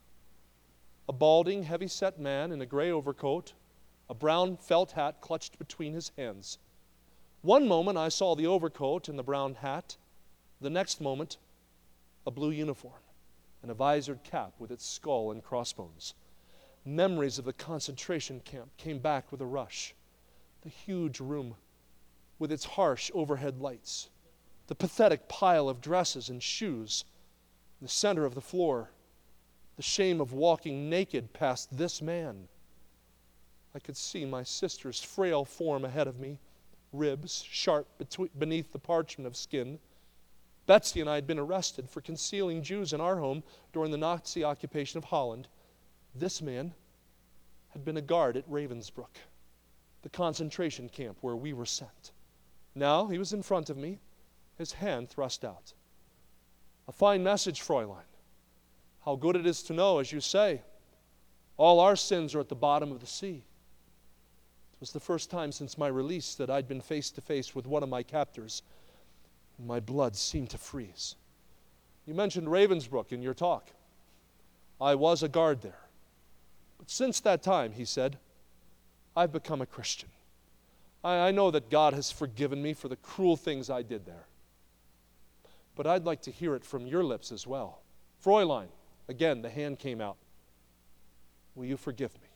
A balding, heavy-set man in a gray overcoat, a brown felt hat clutched between his hands. One moment I saw the overcoat and the brown hat. The next moment, a blue uniform and a visored cap with its skull and crossbones. Memories of the concentration camp came back with a rush. The huge room with its harsh overhead lights. The pathetic pile of dresses and shoes in the center of the floor. The shame of walking naked past this man. I could see my sister's frail form ahead of me, ribs sharp beneath the parchment of skin. Betsy and I had been arrested for concealing Jews in our home during the Nazi occupation of Holland. This man had been a guard at Ravensbrück, the concentration camp where we were sent. Now he was in front of me, his hand thrust out. A fine message, Fräulein. How good it is to know, as you say, all our sins are at the bottom of the sea. It was the first time since my release that I'd been face to face with one of my captors. My blood seemed to freeze. You mentioned Ravensbrück in your talk. I was a guard there. But since that time, he said, I've become a Christian. I know that God has forgiven me for the cruel things I did there. But I'd like to hear it from your lips as well. Fräulein, again, the hand came out. Will you forgive me?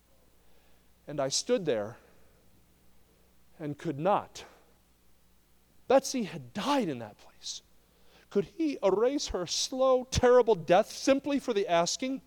And I stood there and could not. Betsy had died in that place. Could he erase her slow, terrible death simply for the asking?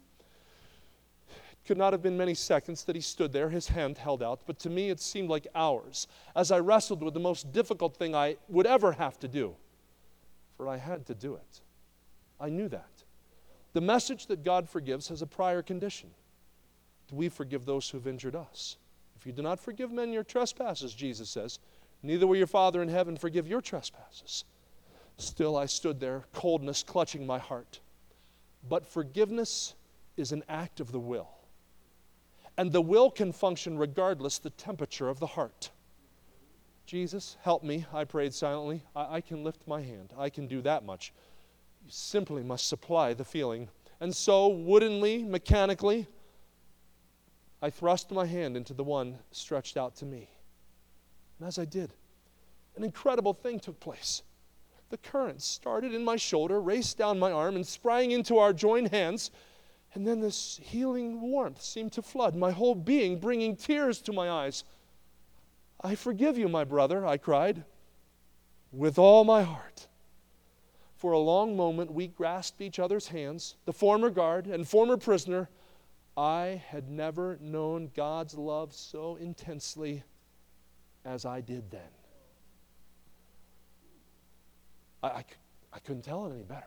It could not have been many seconds that he stood there, his hand held out, but to me it seemed like hours as I wrestled with the most difficult thing I would ever have to do. For I had to do it. I knew that. The message that God forgives has a prior condition. Do we forgive those who have injured us? If you do not forgive men your trespasses, Jesus says, neither will your Father in heaven forgive your trespasses. Still I stood there, coldness clutching my heart. But forgiveness is an act of the will. And the will can function regardless the temperature of the heart. Jesus, help me, I prayed silently. I can lift my hand. I can do that much. You simply must supply the feeling. And so, woodenly, mechanically, I thrust my hand into the one stretched out to me. And as I did, an incredible thing took place. The current started in my shoulder, raced down my arm, and sprang into our joined hands. And then this healing warmth seemed to flood my whole being, bringing tears to my eyes. I forgive you, my brother, I cried, with all my heart. For a long moment, we grasped each other's hands, the former guard and former prisoner. I had never known God's love so intensely as I did then. I couldn't tell it any better.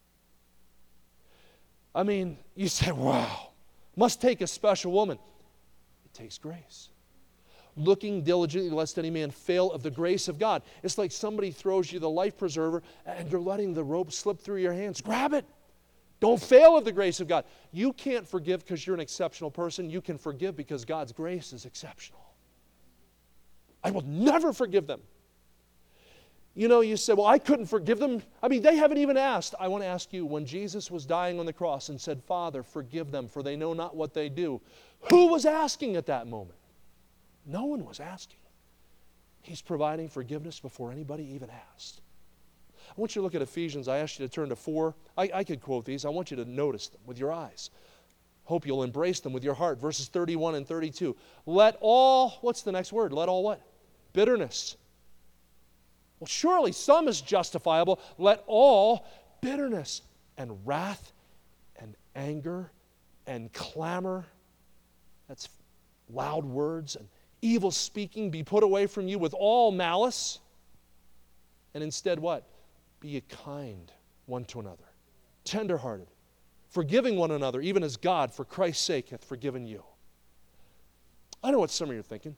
I mean, you say, wow, must take a special woman. It takes grace. Looking diligently lest any man fail of the grace of God. It's like somebody throws you the life preserver and you're letting the rope slip through your hands. Grab it. Don't fail of the grace of God. You can't forgive because you're an exceptional person. You can forgive because God's grace is exceptional. I will never forgive them. You say, well, I couldn't forgive them. I mean, they haven't even asked. I want to ask you, when Jesus was dying on the cross and said, Father, forgive them, for they know not what they do, who was asking at that moment? No one was asking. He's providing forgiveness before anybody even asked. I want you to look at Ephesians. I asked you to turn to 4. I could quote these. I want you to notice them with your eyes. Hope you'll embrace them with your heart. Verses 31 and 32. Let all, what's the next word? Let all what? Bitterness. Well, surely some is justifiable. Let all bitterness and wrath and anger and clamor, that's loud words, and evil speaking be put away from you with all malice. And instead what? Be ye kind one to another, tenderhearted, forgiving one another, even as God, for Christ's sake, hath forgiven you. I know what some of you are thinking.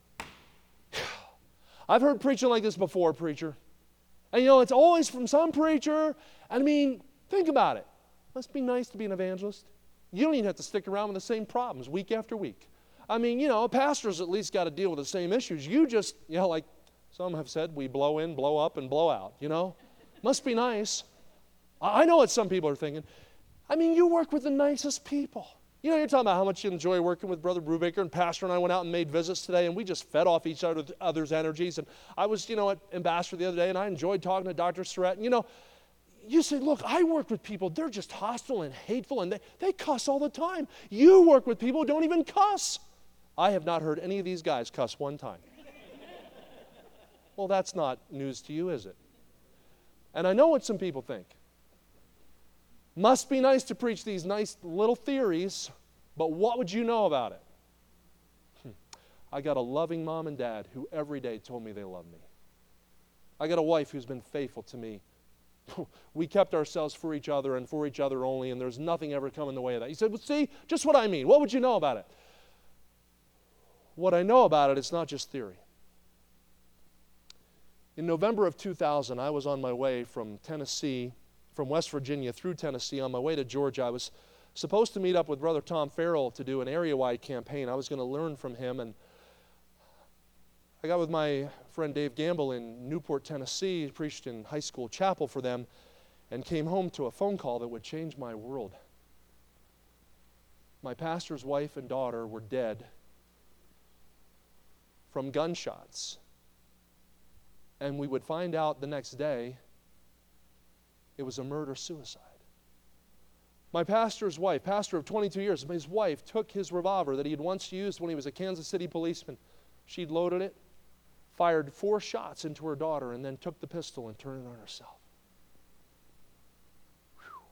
I've heard preaching like this before, preacher. And it's always from some preacher. I mean, think about it. Must be nice to be an evangelist. You don't even have to stick around with the same problems week after week. I mean, a pastor's at least got to deal with the same issues. You just, like some have said, we blow in, blow up, and blow out, Must be nice. I know what some people are thinking. I mean, you work with the nicest people. You're talking about how much you enjoy working with Brother Brubaker, and Pastor and I went out and made visits today, and we just fed off each other's energies. And I was, at Ambassador the other day, and I enjoyed talking to Dr. Surratt. And, you say, look, I work with people, they're just hostile and hateful, and they cuss all the time. You work with people who don't even cuss. I have not heard any of these guys cuss one time. Well, that's not news to you, is it? And I know what some people think. Must be nice to preach these nice little theories, but what would you know about it? I got a loving mom and dad who every day told me they love me. I got a wife who's been faithful to me. We kept ourselves for each other and for each other only, and there's nothing ever come in the way of that. You said, well, see, just what I mean. What would you know about it? What I know about it is not just theory. In November of 2000, I was on my way from West Virginia through Tennessee, on my way to Georgia. I was supposed to meet up with Brother Tom Farrell to do an area-wide campaign. I was going to learn from him, and I got with my friend Dave Gamble in Newport, Tennessee, preached in high school chapel for them, and came home to a phone call that would change my world. My pastor's wife and daughter were dead from gunshots. And we would find out the next day it was a murder-suicide. My pastor's wife, pastor of 22 years, his wife took his revolver that he had once used when he was a Kansas City policeman. She'd loaded it, fired 4 shots into her daughter, and then took the pistol and turned it on herself. Whew.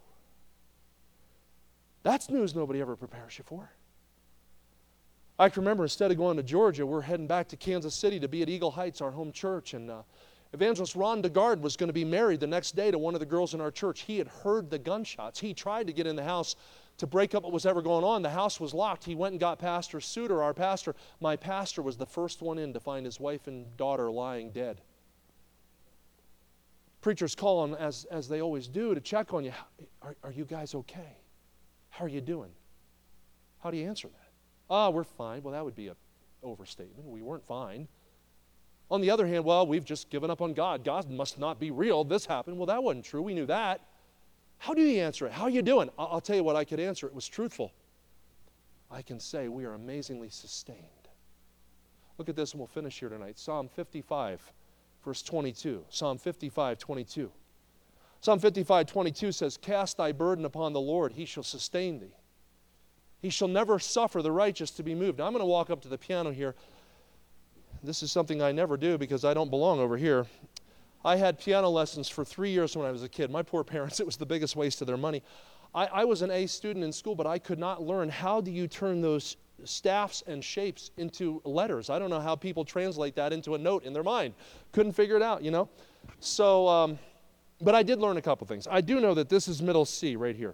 That's news nobody ever prepares you for. I can remember, instead of going to Georgia, we're heading back to Kansas City to be at Eagle Heights, our home church, and Evangelist Ron DeGard was going to be married the next day to one of the girls in our church. He had heard the gunshots. He tried to get in the house to break up what was ever going on. The house was locked. He went and got Pastor Suter, our pastor. My pastor was the first one in to find his wife and daughter lying dead. Preachers call on, as they always do, to check on you. Are you guys okay? How are you doing? How do you answer that? We're fine. Well, that would be an overstatement. We weren't fine. On the other hand, well, we've just given up on God. God must not be real. This happened. Well, that wasn't true. We knew that. How do you answer it? How are you doing? I'll tell you what I could answer. It was truthful. I can say we are amazingly sustained. Look at this and we'll finish here tonight. Psalm 55, verse 22. Psalm 55, 22. Psalm 55, 22 says, cast thy burden upon the Lord. He shall sustain thee. He shall never suffer the righteous to be moved. Now, I'm going to walk up to the piano here. This is something I never do because I don't belong over here. I had piano lessons for 3 years when I was a kid. My poor parents, it was the biggest waste of their money. I was an A student in school, but I could not learn how do you turn those staffs and shapes into letters. I don't know how people translate that into a note in their mind. Couldn't figure it out, So, but I did learn a couple things. I do know that this is middle C right here.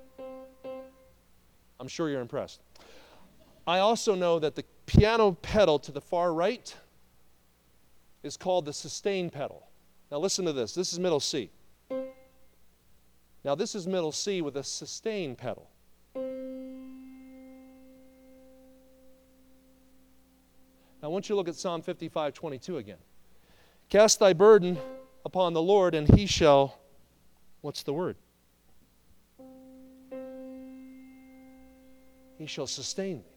I'm sure you're impressed. I also know that the piano pedal to the far right is called the sustain pedal. Now listen to this. This is middle C. Now this is middle C with a sustain pedal. Now I want you to look at Psalm 55:22 again. Cast thy burden upon the Lord, and he shall, what's the word? He shall sustain thee.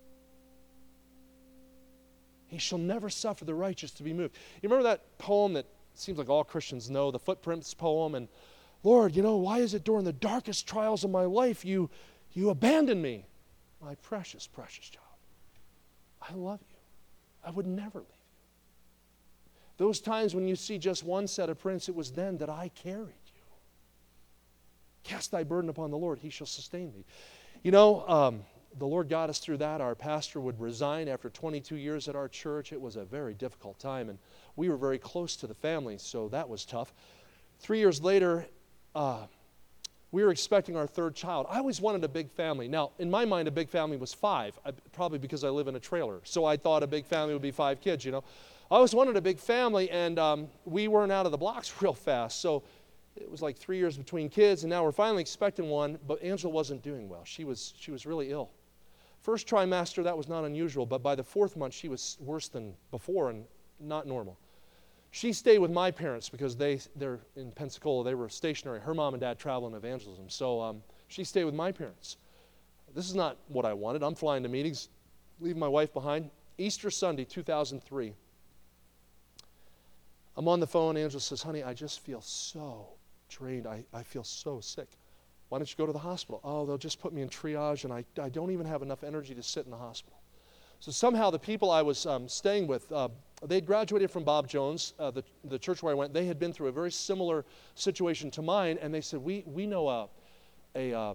He shall never suffer the righteous to be moved. You remember that poem that seems like all Christians know, the Footprints poem? And Lord, why is it during the darkest trials of my life you abandon me? My precious, precious child. I love you. I would never leave you. Those times when you see just one set of prints, it was then that I carried you. Cast thy burden upon the Lord, he shall sustain thee. The Lord got us through that. Our pastor would resign after 22 years at our church. It was a very difficult time, and we were very close to the family, so that was tough. 3 years later, we were expecting our third child. I always wanted a big family. Now, in my mind, a big family was 5, probably because I live in a trailer. So I thought a big family would be 5 kids, I always wanted a big family, and we weren't out of the blocks real fast. So it was like 3 years between kids, and now we're finally expecting one, but Angela wasn't doing well. She was really ill. First trimester, that was not unusual, but by the 4th month, she was worse than before and not normal. She stayed with my parents because they're in Pensacola. They were stationary. Her mom and dad travel in evangelism. So she stayed with my parents. This is not what I wanted. I'm flying to meetings, leaving my wife behind. Easter Sunday, 2003. I'm on the phone. Angela says, honey, I just feel so drained. I feel so sick. Why don't you go to the hospital? Oh, they'll just put me in triage, and I don't even have enough energy to sit in the hospital. So somehow the people I was staying with, they'd graduated from Bob Jones, the church where I went. They had been through a very similar situation to mine, and they said, we know a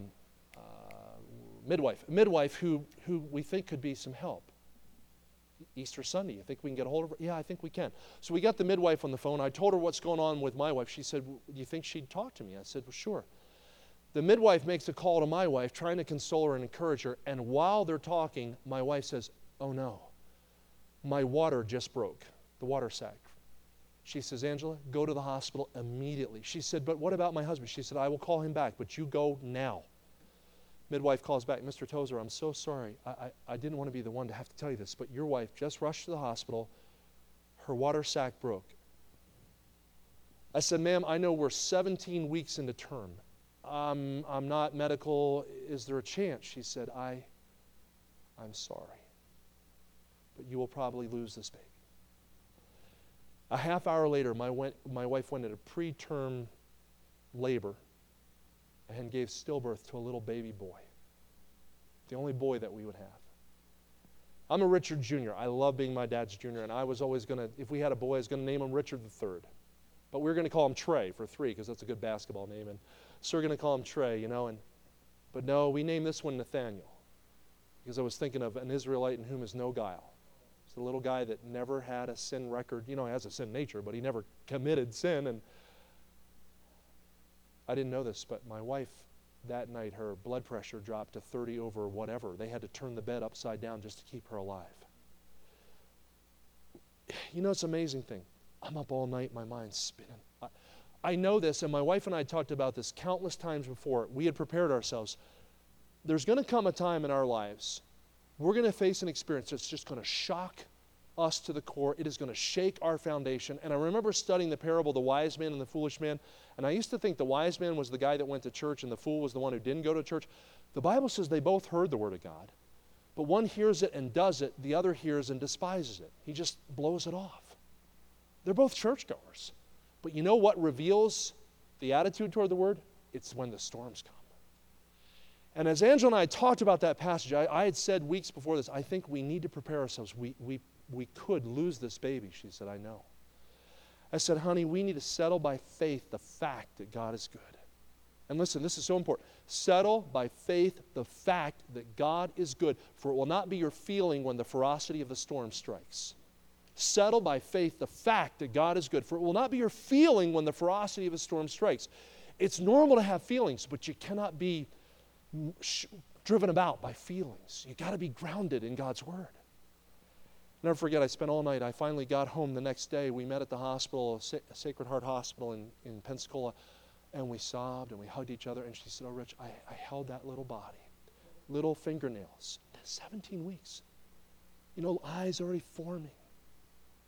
midwife who we think could be some help. Easter Sunday, you think we can get a hold of her? Yeah, I think we can. So we got the midwife on the phone. I told her what's going on with my wife. She said, do you think she'd talk to me? I said, well, sure. The midwife makes a call to my wife, trying to console her and encourage her, and while they're talking, my wife says, oh no, my water just broke, the water sac. She says, Angela, go to the hospital immediately. She said, but what about my husband? She said, I will call him back, but you go now. Midwife calls back, Mr. Tozer, I'm so sorry. I didn't want to be the one to have to tell you this, but your wife just rushed to the hospital. Her water sac broke. I said, ma'am, I know we're 17 weeks into term. I'm not medical. Is there a chance? She said, I'm sorry, but you will probably lose this baby. A half hour later, my wife went into preterm labor and gave stillbirth to a little baby boy, the only boy that we would have. I'm a Richard Jr. I love being my dad's junior, and I was always going to, if we had a boy, I was going to name him Richard III. But we were going to call him Trey for 3 because that's a good basketball name. And so we're going to call him Trey, but no, we named this one Nathaniel because I was thinking of an Israelite in whom is no guile. It's a little guy that never had a sin record. He has a sin nature, but he never committed sin. And I didn't know this, but my wife, that night, her blood pressure dropped to 30 over whatever. They had to turn the bed upside down just to keep her alive. It's an amazing thing. I'm up all night, my mind's spinning. I know this, and my wife and I talked about this countless times before. We had prepared ourselves. There's going to come a time in our lives we're going to face an experience that's just going to shock us to the core. It is going to shake our foundation. And I remember studying the parable of the wise man and the foolish man, and I used to think the wise man was the guy that went to church and the fool was the one who didn't go to church. The Bible says they both heard the word of God, but one hears it and does it, the other hears and despises it. He just blows it off. They're both churchgoers. But you know what reveals the attitude toward the word? It's when the storms come. And as Angela and I talked about that passage, I had said weeks before this, I think we need to prepare ourselves. We could lose this baby. She said, I know. I said, honey, we need to settle by faith the fact that God is good. And listen, this is so important. Settle by faith the fact that God is good, for it will not be your feeling when the ferocity of the storm strikes. Settle by faith the fact that God is good, for it will not be your feeling when the ferocity of a storm strikes. It's normal to have feelings, but you cannot be driven about by feelings. You got to be grounded in God's word. Never forget, I spent all night. I finally got home the next day. We met at the hospital, Sacred Heart Hospital in Pensacola, and we sobbed and we hugged each other. And she said, oh, Rich, I held that little body, little fingernails, 17 weeks. Eyes already forming.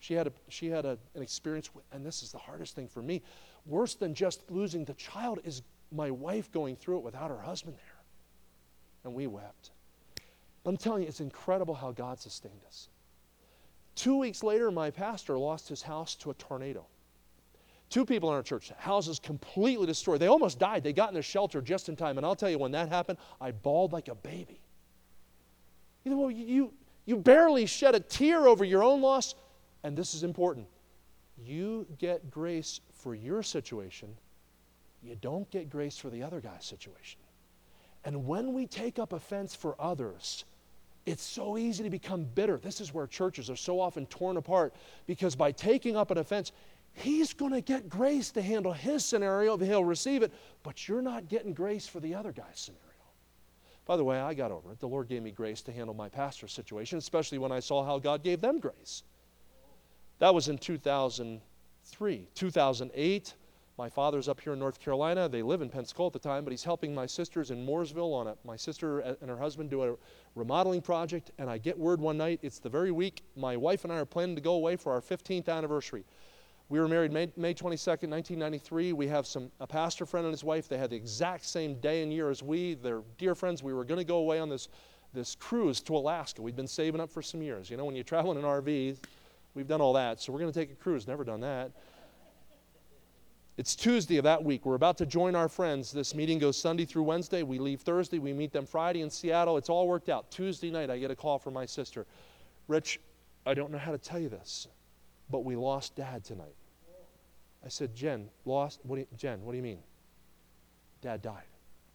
She had an experience, and this is the hardest thing for me. Worse than just losing the child is my wife going through it without her husband there. And we wept. I'm telling you, it's incredible how God sustained us. 2 weeks later, my pastor lost his house to a tornado. 2 people in our church, houses completely destroyed. They almost died. They got in their shelter just in time. And I'll tell you, when that happened, I bawled like a baby. You know, you barely shed a tear over your own loss. And this is important. You get grace for your situation. You don't get grace for the other guy's situation. And when we take up offense for others, it's so easy to become bitter. This is where churches are so often torn apart, because by taking up an offense, he's going to get grace to handle his scenario. He'll receive it, but you're not getting grace for the other guy's scenario. By the way, I got over it. The Lord gave me grace to handle my pastor's situation, especially when I saw how God gave them grace. That was in 2003. 2008, my father's up here in North Carolina. They live in Pensacola at the time, but he's helping my sisters in Mooresville my sister and her husband do a remodeling project, and I get word one night, it's the very week my wife and I are planning to go away for our 15th anniversary. We were married May 22nd, 1993. We have a pastor friend and his wife. They had the exact same day and year as we. They're dear friends. We were going to go away on this cruise to Alaska. We'd been saving up for some years. You know, when you travel in an RV, we've done all that. So we're going to take a cruise. Never done that. It's Tuesday of that week. We're about to join our friends. This meeting goes Sunday through Wednesday. We leave Thursday. We meet them Friday in Seattle. It's all worked out. Tuesday night, I get a call from my sister. Rich, I don't know how to tell you this, but we lost Dad tonight. I said, Jen, lost? Jen, what do you mean? Dad died.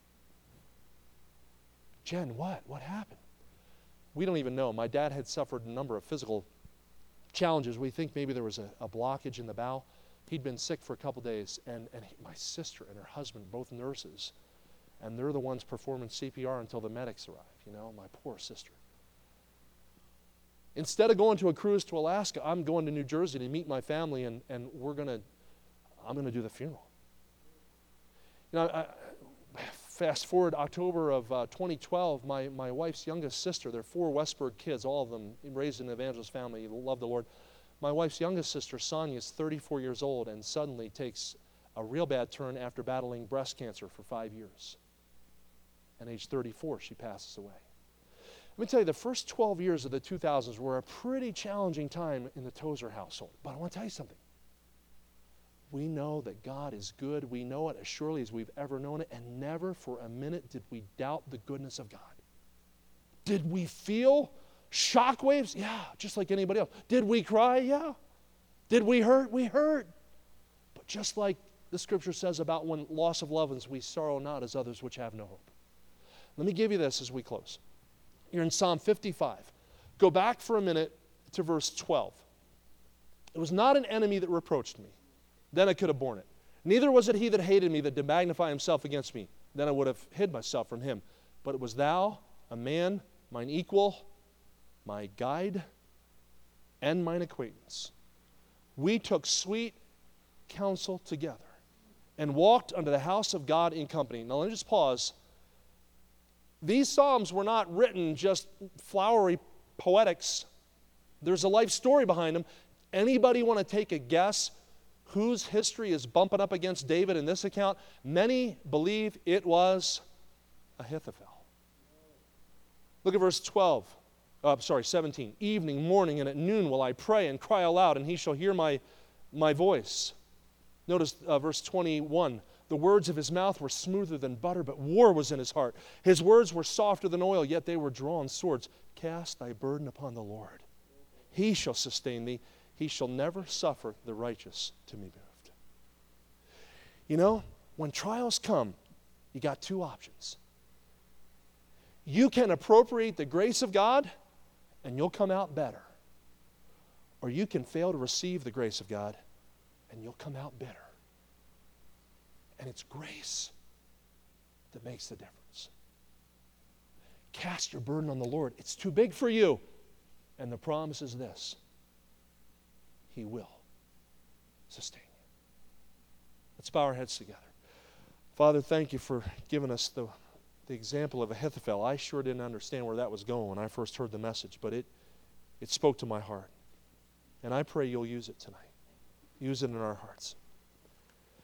Jen, what? What happened? We don't even know. My dad had suffered a number of physical challenges. We think maybe there was a blockage in the bowel. He'd been sick for a couple days, and my sister and her husband, both nurses, and they're the ones performing CPR until the medics arrive. You know, my poor sister. Instead of going to a cruise to Alaska, I'm going to New Jersey to meet my family, and I'm going to do the funeral. You know, fast forward October of 2012, my wife's youngest sister, they're 4 Westburg kids, all of them raised in an evangelist family, love the Lord. My wife's youngest sister, Sonia, is 34 years old and suddenly takes a real bad turn after battling breast cancer for 5 years. At age 34, she passes away. Let me tell you, the first 12 years of the 2000s were a pretty challenging time in the Tozer household. But I want to tell you something. We know that God is good. We know it as surely as we've ever known it, and never for a minute did we doubt the goodness of God. Did we feel shockwaves? Yeah, just like anybody else. Did we cry? Yeah. Did we hurt? We hurt. But just like the scripture says about when loss of loved ones, we sorrow not as others which have no hope. Let me give you this as we close. You're in Psalm 55. Go back for a minute to verse 12. It was not an enemy that reproached me. Then I could have borne it. Neither was it he that hated me that did magnify himself against me. Then I would have hid myself from him. But it was thou, a man, mine equal, my guide, and mine acquaintance. We took sweet counsel together and walked unto the house of God in company. Now let me just pause. These Psalms were not written just flowery poetics. There's a life story behind them. Anybody want to take a guess whose history is bumping up against David in this account? Many believe it was Ahithophel. Look at verse 17. Evening, morning, and at noon will I pray and cry aloud, and he shall hear my voice. Notice verse 21. The words of his mouth were smoother than butter, but war was in his heart. His words were softer than oil, yet they were drawn swords. Cast thy burden upon the Lord. He shall sustain thee. He shall never suffer the righteous to be moved. You know, when trials come, you got 2 options. You can appropriate the grace of God, and you'll come out better. Or you can fail to receive the grace of God, and you'll come out bitter. And it's grace that makes the difference. Cast your burden on the Lord. It's too big for you. And the promise is this: He will sustain you. Let's bow our heads together. Father, thank you for giving us the example of Ahithophel. I sure didn't understand where that was going when I first heard the message, but it spoke to my heart. And I pray you'll use it tonight. Use it in our hearts.